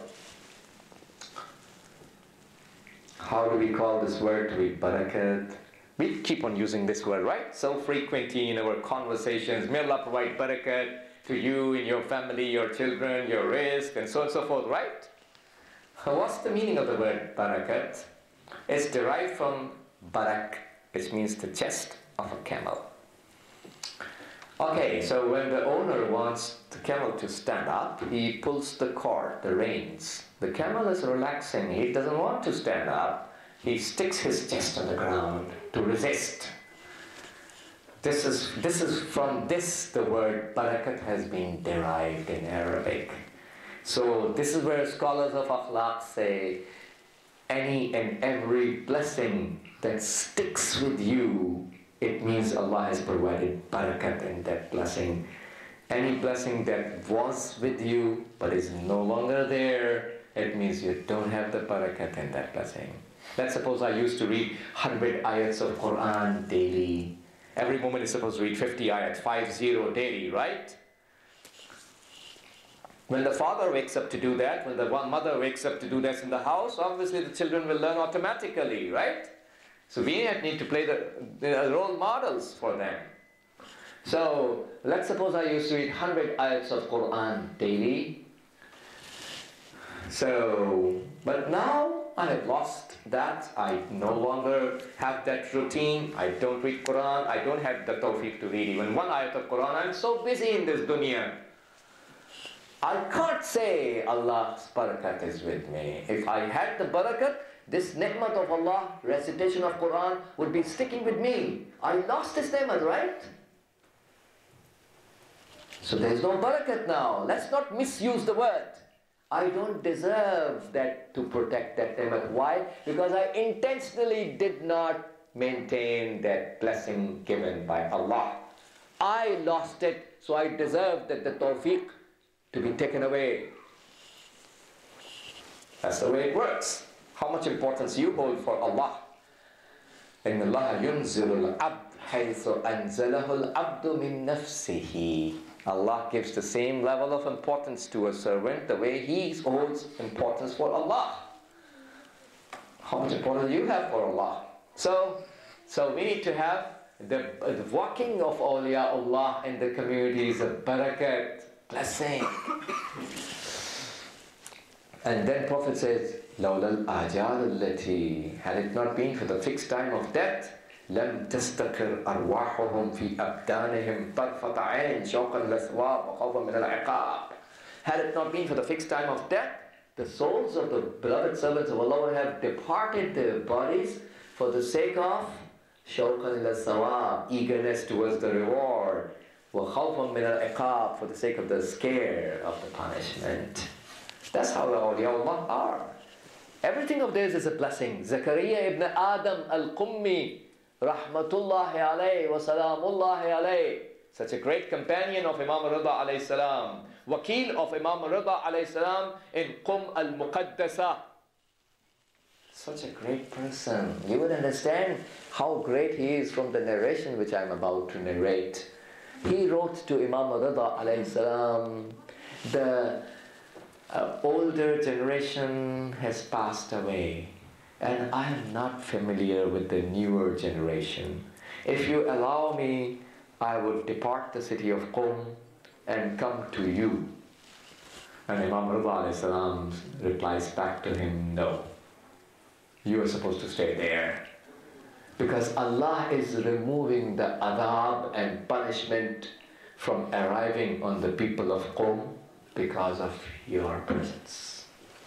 How do we call this word to be barakat? We keep on using this word, right? So frequently in our conversations, may Allah provide barakat to you, in your family, your children, your rizq, and so on and so forth, right? What's the meaning of the word barakat? It's derived from barak, which means the chest of a camel. Okay, so when the owner wants the camel to stand up, he pulls the cord, the reins. The camel is relaxing, he doesn't want to stand up. He sticks his chest on the ground to resist. This is from this the word barakat has been derived in Arabic. So this is where scholars of akhlaq say, any and every blessing that sticks with you, it means Allah has provided barakat in that blessing. Any blessing that was with you but is no longer there, it means you don't have the barakat in that blessing. Let's suppose I used to read 100 ayats of Quran daily. Every moment is supposed to read 50 ayats, 50 daily, right? When the father wakes up to do that, when the one mother wakes up to do that in the house, obviously the children will learn automatically, right? So we need to play the role models for them. So let's suppose I used to read 100 ayats of Quran daily. So, but now I have lost that. I no longer have that routine. I don't read Quran. I don't have the tawfiq to read even one ayat of Quran. I'm so busy in this dunya. I can't say Allah's barakat is with me. If I had the barakat, this ni'mat of Allah, recitation of Quran, would be sticking with me. I lost this ni'mat, right? So there's no barakat now. Let's not misuse the word. I don't deserve that to protect that ni'mat. Why? Because I intentionally did not maintain that blessing given by Allah. I lost it, so I deserve that the tawfiq to be taken away. That's the way it works. How much importance you hold for Allah. إِنَّ اللَّهَ يُنزِلُ الْعَبْدَ حَيْثُ أَنزَلَهُ الْعَبْدُ مِن نَفْسِهِ. Allah gives the same level of importance to a servant the way He holds importance for Allah. How much importance you have for Allah. So we need to have the walking of awliyaullah in the communities of barakat, blessing. And then Prophet says, لَوْلَا الْآجَالُ الَّتِي, had it not been for the fixed time of death, لم تستقر أرواحهم في أبدانهم طرفة عين شوقا للثواب وخوفا من العقاب. Had it not been for the fixed time of death, the souls of the beloved servants of Allah have departed their bodies for the sake of shawqan ila sawab, eagerness towards the reward, wa khawfan min al-iqab, for the sake of the scare of the punishment. That's how the awliyaullah are. Everything of theirs is a blessing. Zakaria ibn Adam al-Qummi, rahmatullahi alayhi wa salamullahi alayhi, such a great companion of Imam Rida alayhi salam, wakil of Imam Rida alayhi salam in Qum al-Muqaddasa. Such a great person. You would understand how great he is from the narration which I am about to narrate. He wrote to Imam Rida alayhi salam, the older generation has passed away and I am not familiar with the newer generation. If you allow me, I would depart the city of Qum and come to you. And Imam Rida alayhi salam replies back to him, no, you are supposed to stay there. Because Allah is removing the adab and punishment from arriving on the people of Qum because of your presence.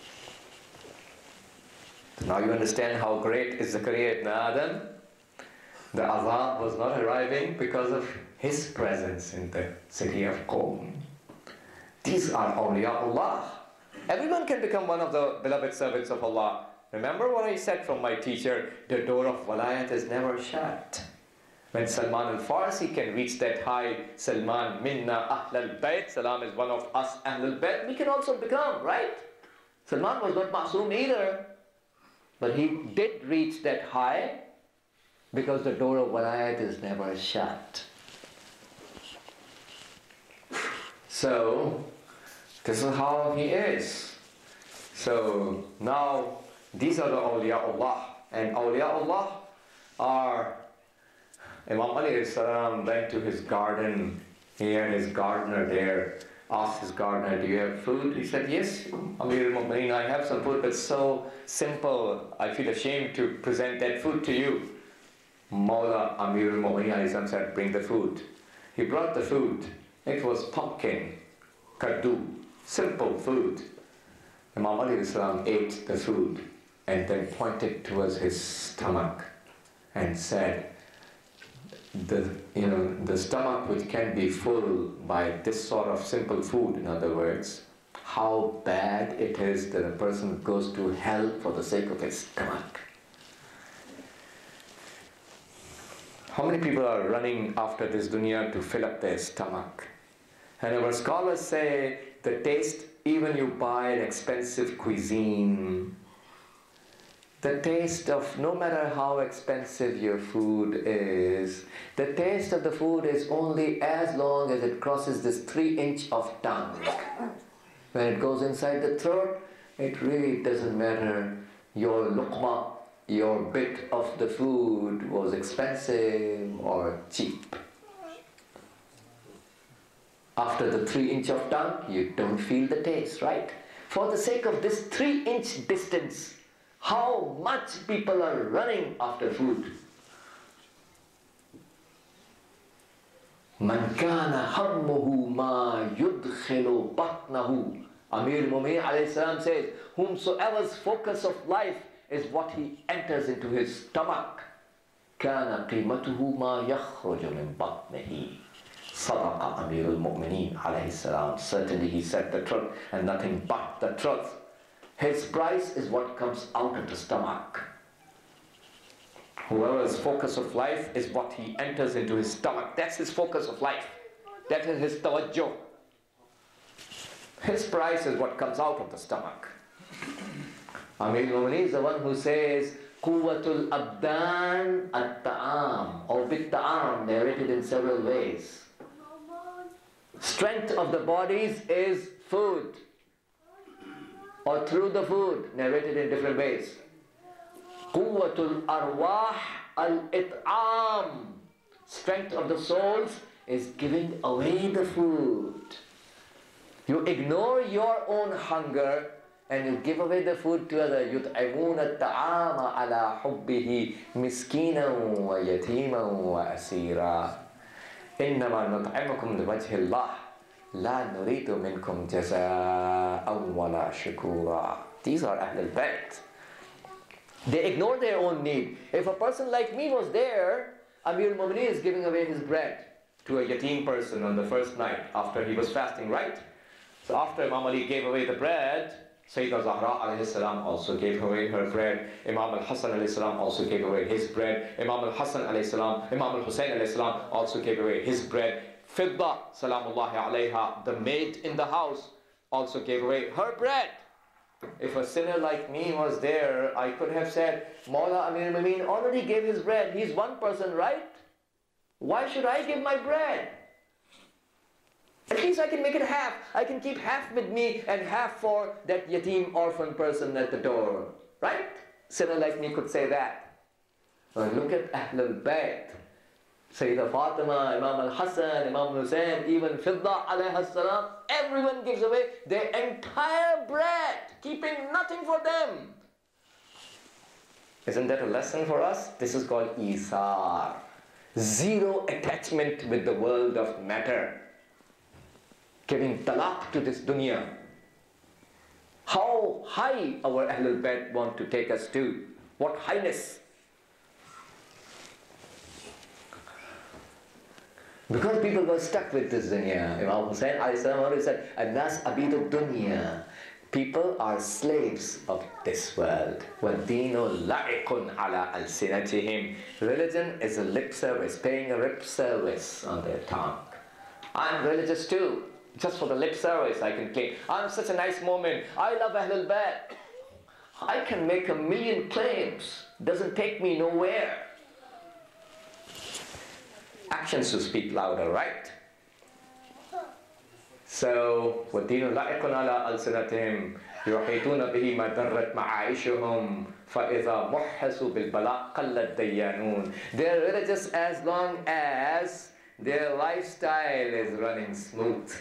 So now you understand how great is Zakaria ibn Adam. The azab was not arriving because of his presence in the city of Qum. These are awliyaullah. Everyone can become one of the beloved servants of Allah. Remember what I said from my teacher, the door of walayat is never shut. When Salman al-Farsi can reach that high, Salman minna ahlul bayt, Salam is one of us ahlul bayt, we can also become, right? Salman was not masoom either, but he did reach that high because the door of walayat is never shut. So, this is how he is. So, now, these are the awliyaullah. And awliyaullah are, Imam Ali salam went to his garden. He had his gardener there, asked his gardener, do you have food? He said, yes, Amir al-Mu'mineen, I have some food, but it's so simple, I feel ashamed to present that food to you. Mawla Amir al-Mu'mineen said, bring the food. He brought the food. It was pumpkin, kaddu, simple food. Imam Ali salam ate the food and then pointed towards his stomach and said, the stomach which can be full by this sort of simple food, in other words, how bad it is that a person goes to hell for the sake of his stomach. How many people are running after this dunya to fill up their stomach? And our scholars say the taste, even you buy an expensive cuisine, the taste of, no matter how expensive your food is, the taste of the food is only as long as it crosses this 3-inch of tongue. When it goes inside the throat, it really doesn't matter. Your luqma, your bit of the food was expensive or cheap. After the 3-inch of tongue, you don't feel the taste, right? For the sake of this 3-inch distance, how much people are running after food. Man kana hammuhu ma yudkhilu batnahu. Amir al-Mu'mineen alayhi salam says, whomsoever's focus of life is what he enters into his stomach. Kana qimatuhu ma yakhruju min batnihi. Sadaqa Amir al-Mu'mineen alayhi salam. Certainly he said the truth and nothing but the truth. His price is what comes out of the stomach. Whoever's focus of life is what he enters into his stomach. That's his focus of life. That is his tawajjuh. His price is what comes out of the stomach. Amir al-Mu'mineen is the one who says, Quwwatul abdan at-ta'am, or bit-ta'am, narrated in several ways. Strength of the bodies is food, or through the food, narrated in different ways. Quwwatul arwah al-it'am. Strength of the souls is giving away the food. You ignore your own hunger and you give away the food to others. يُطْعِمُونَ الطَّعَامَ عَلَى حُبِّهِ مِسْكِينًا وَيَتِيمًا وَأَسِيرًا إِنَّمَا نُطْعِمُكُمْ لِوَجْهِ اللَّهِ لا نريد منكم جزاء ولا شكورا. These are Ahlul Bayt. They ignore their own need. If a person like me was there, Amir al-Mu'mineen is giving away his bread to a yatim person on the first night after he was fasting, right? So after Imam Ali gave away the bread, Sayyidah Zahra alayhi salam also gave away her bread. Imam al-Hassan alayhi salam also gave away his bread. Imam al-Hassan alayhi salam, Imam al-Hussein alayhi salam also gave away his bread. Fidda salamullahi alayha, the maid in the house, also gave away her bread. If a sinner like me was there, I could have said, Mawla Amir al-Mu'mineen already gave his bread. He's one person, right? Why should I give my bread? At least I can make it half. I can keep half with me and half for that yatim orphan person at the door. Right? Sinner like me could say that. But look at Ahlul Bayt. Sayyidah Fatima, Imam al-Hassan, Imam Hussein, even Fidda alayhi salam, everyone gives away their entire bread, keeping nothing for them. Isn't that a lesson for us? This is called Isar. Zero attachment with the world of matter. Giving talaq to this dunya. How high our Ahlul Bayt want to take us to. What highness. Because people were stuck with this dunya. Imam Hussein always said, An-nas abidu dunya. People are slaves of this world. وَالدِّينُ لَعِقٌ عَلَىٰ أَلْسِنَتِهِمْ. Religion is a lip service, paying a lip service on their tongue. I'm religious too. Just for the lip service I can claim. I'm such a nice moment. I love Ahlul Bayt. I can make 1,000,000 claims. Doesn't take me nowhere. Actions will speak louder, right? So, وَالدِّينُ لَائِقٌ عَلَىٰ أَلْسِنَتِهِمْ يُحِيطُونَ بِهِ مَا دَرَّتْ مَعَائِشُهُمْ فَإِذَا مُحَّسُوا بِالْبَلَاءِ قَلَّتْ دَيَّانُونَ. They're religious as long as their lifestyle is running smooth.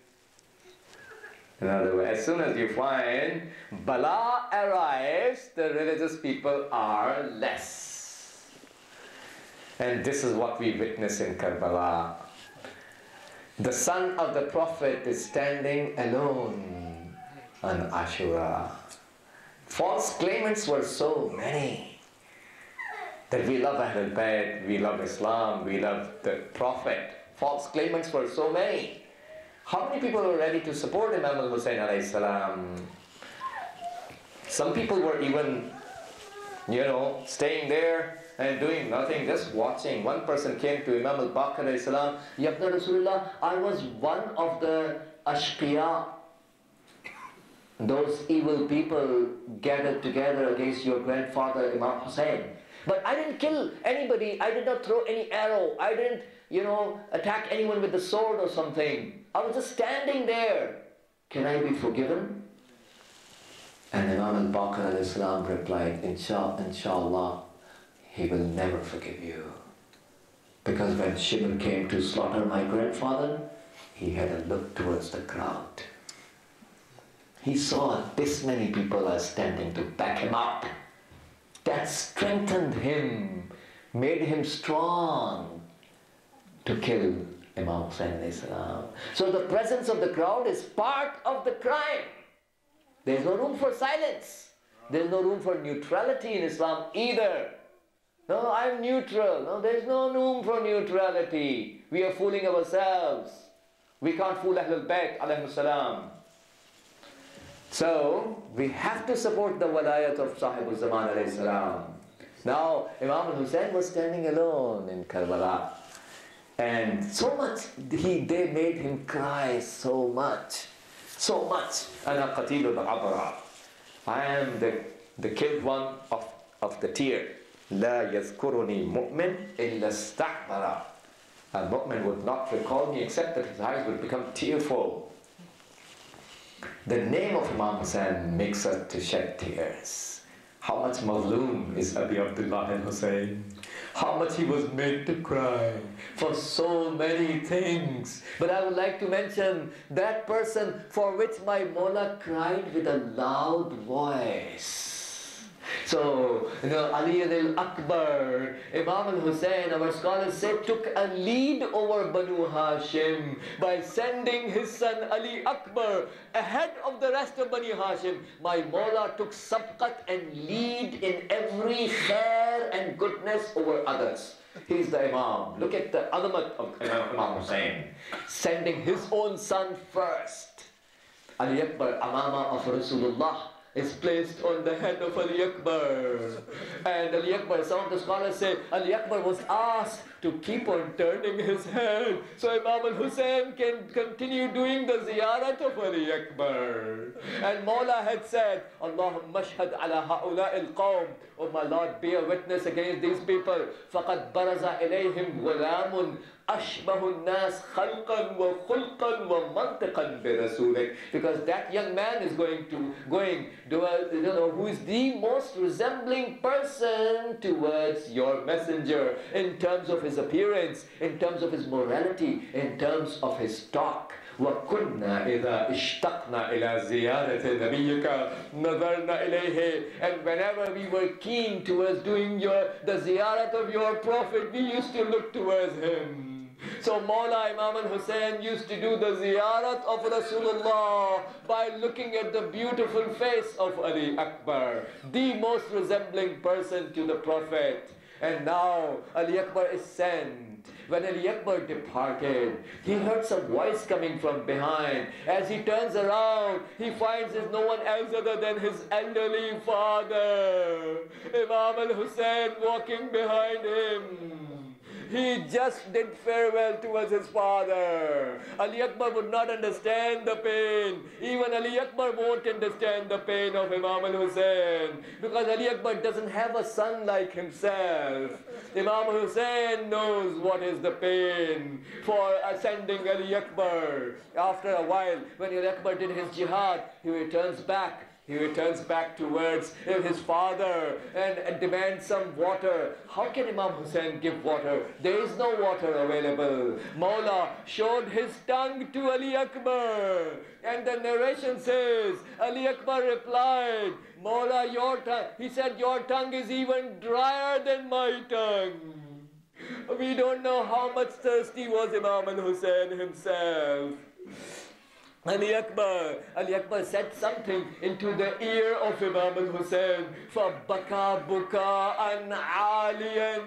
In other words, as soon as you find Bala arrives, the religious people are less. And this is what we witness in Karbala. The son of the Prophet is standing alone on Ashura. False claimants were so many that we love Ahlul Bayt, we love Islam, we love the Prophet. False claimants were so many. How many people were ready to support Imam al-Hussein alayhi salam? Some people were even, staying there and doing nothing, just watching. One person came to Imam al-Baqir alayhi salam, Yabna Rasulullah, I was one of the ashqiya, those evil people gathered together against your grandfather Imam Hussein. But I didn't kill anybody, I did not throw any arrow, I didn't, attack anyone with the sword or something. I was just standing there. Can I be forgiven? And Imam al-Baqir alayhi salam replied, Inshallah, he will never forgive you. Because when Shimon came to slaughter my grandfather, he had a look towards the crowd. He saw this many people are standing to back him up. That strengthened him, made him strong to kill Imam Hussein alayhi salam. So the presence of the crowd is part of the crime. There is no room for silence. There is no room for neutrality in Islam either. No, I'm neutral. No, there is no room for neutrality. We are fooling ourselves. We can't fool Ahlul Bayt alayhi salam. So, we have to support the walayat of Sahibul Zaman alayhi salam. Now, Imam al-Hussein was standing alone in Karbala. And so much, they made him cry so much. So much. أَنَا قَتِيلُ الْعَبْرَى. I am the killed one of the tear. لَا يَذْكُرُنِي مُؤْمِنْ إِلَّا اسْتَعْبَرَ. A mu'min would not recall me except that his eyes would become tearful. The name of Imam Hussein makes us to shed tears. How much mazloom is Abi Abdullah al-Hussein? How much he was made to cry for so many things. But I would like to mention that person for which my Mawla cried with a loud voice. So, Ali al-Akbar, Imam al-Hussein, our scholars say, took a lead over Banu Hashim by sending his son Ali Akbar ahead of the rest of Bani Hashim. My Mawla took sabqat and lead in every khair and goodness over others. He's the Imam. Look at the azamat of Imam Hussein, sending his own son first. Ali Akbar, Amama of Rasulullah, is placed on the head of Ali Akbar. And Ali Akbar, some of the scholars say, Ali Akbar was asked to keep on turning his head so Imam al-Hussein can continue doing the ziyarat of Ali Akbar. And Mawla had said, Allahumma ashhad ala ha'ula al-qawm, oh my Lord, be a witness against these people. فَقَدْ بَرَزَ إِلَيْهِمْ غُلَامٌ أشبه الناس خلقا وخلقا ومنطقا برسولك, because that young man is going who is the most resembling person towards your messenger in terms of his appearance, in terms of his morality, in terms of his talk. وَكُنَّا إِذَا اشْتَقْنَا إِلَى زِيَارَةِ نَبِيِّكَ نَظَرْنَا إِلَيْهِ. And whenever we were keen towards doing the ziyarat of your Prophet, we used to look towards him. So Mawla Imam al-Hussein used to do the ziyarat of Rasulullah by looking at the beautiful face of Ali Akbar, the most resembling person to the Prophet. And now Ali Akbar is sent. When Ali Akbar departed, he heard some voice coming from behind. As he turns around, he finds there's no one else other than his elderly father, Imam al-Hussein, walking behind him. He just did farewell towards his father. Ali Akbar would not understand the pain. Even Ali Akbar won't understand the pain of Imam al-Hussein, because Ali Akbar doesn't have a son like himself. Imam Hussein knows what is the pain for ascending Ali Akbar. After a while, when Ali Akbar did his jihad, he returns back. He returns back towards his father and demands some water. How can Imam Hussein give water? There is no water available. Mawla showed his tongue to Ali Akbar. And the narration says, Ali Akbar replied, Mawla, your tongue, he said, your tongue is even drier than my tongue. We don't know how much thirsty was Imam al-Hussein himself. Ali Akbar said something into the ear of Imam al-Hussein. فَبَكَى بُكَاءً عَالِيًا.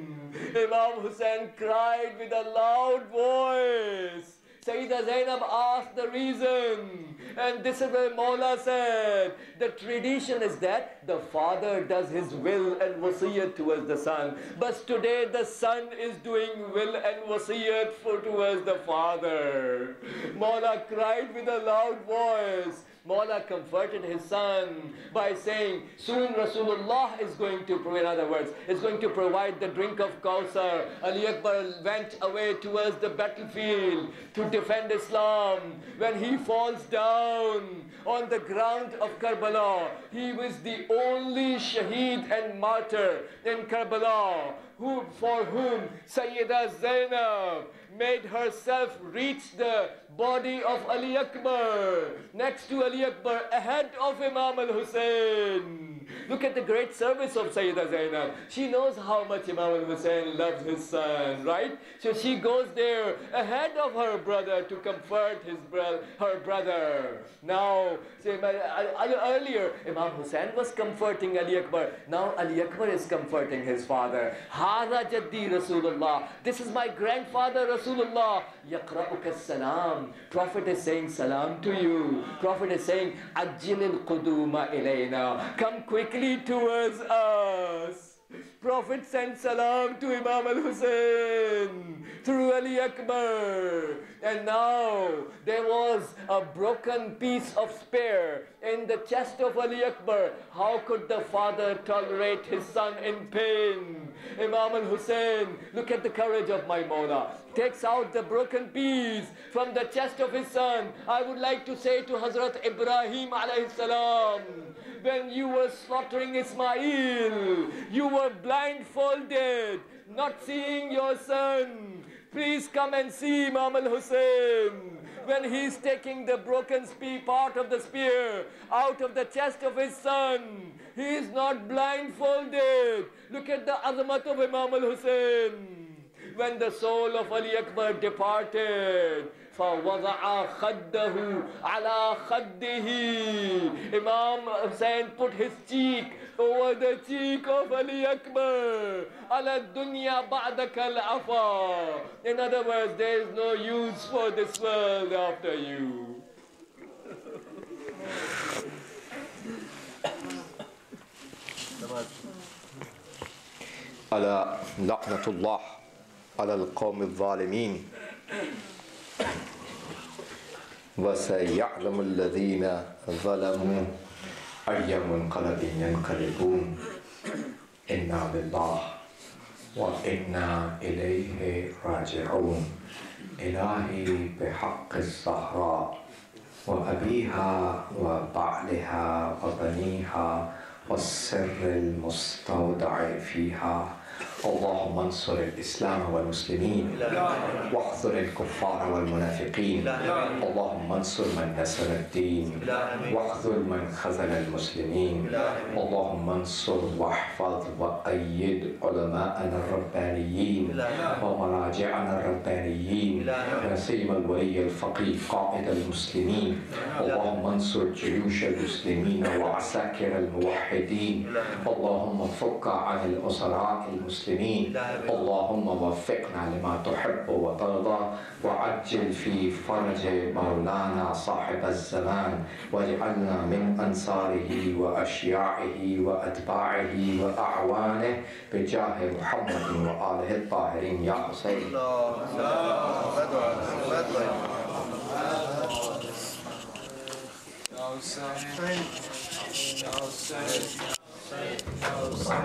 Imam Hussein cried with a loud voice. Sayyidah Zainab asked the reason, and this is where Mawla said, the tradition is that the father does his will and wasiyat towards the son, but today the son is doing will and wasiyat towards the father. Mawla cried with a loud voice. Mawla comforted his son by saying, soon Rasulullah is going to, in other words, is going to provide the drink of Kawthar. Ali Akbar went away towards the battlefield to defend Islam. When he falls down on the ground of Karbala, he was the only shaheed and martyr in Karbala, for whom Sayyidah Zainab made herself reach the body of Ali Akbar, next to Ali Akbar, ahead of Imam al-Hussein. Look at the great service of Sayyidah Zainab. She knows how much Imam al-Hussein loves his son, right? So she goes there ahead of her brother to comfort her brother. Now, earlier Imam Hussein was comforting Ali Akbar. Now Ali Akbar is comforting his father. Hada jaddi Rasulullah. This is my grandfather Rasulullah. Yaqra'uka salam. Prophet is saying salam to you. Prophet is saying ajjilil quduma ilayna. Come quickly towards us. Prophet sent salam to Imam al-Hussein through Ali Akbar. And now there was a broken piece of spear in the chest of Ali Akbar. How could the father tolerate his son in pain? Imam al-Hussein, look at the courage of my Mawla, takes out the broken piece from the chest of his son. I would like to say to Hazrat Ibrahim alayhi salam, when you were slaughtering Ismail, you were blindfolded, not seeing your son. Please come and see Imam al-Hussein. when he's taking the broken part of the spear out of the chest of his son, he is not blindfolded. Look at the azamat of Imam al-Hussein. When the soul of Ali Akbar departed, فَوَضَعَ خَدَّهُ عَلَى خَدِّهِ, Imam Hussein put his cheek over the cheek of Ali Akbar. عَلَى الدُّنْيَا بَعْدَكَ الْعَفَى. In other words, there is no use for this world after you. ألا لعنة الله على القوم الظالمين وسيعلم الذين ظلموا أي منقلب ينقلبون إنا لله وإنا إليه راجعون. إلهي بحق الزهراء وأبيها وبعلها وبنيها والسر المستودع فيها، اللهم انصر الإسلام والمسلمين واخذل الكفار والمنافقين. اللهم انصر من نصر الدين واخذل من خذل المسلمين. اللهم انصر واحفظ وأيد علماءنا الربانيين ومراجعنا الربانيين، لا سيما الولي الفقيه قائد المسلمين. اللهم انصر جيوش المسلمين وعساكر الموحدين. اللهم فك عن الأسراء المسلمين. اللهم وفقنا لما تحب وترضى، وعجل في فرج مولانا صاحب الزمان، واجعلنا من أنصاره وأشياعه وأتباعه وأعوانه بجاه محمد وآله الطاهرين يا حسين.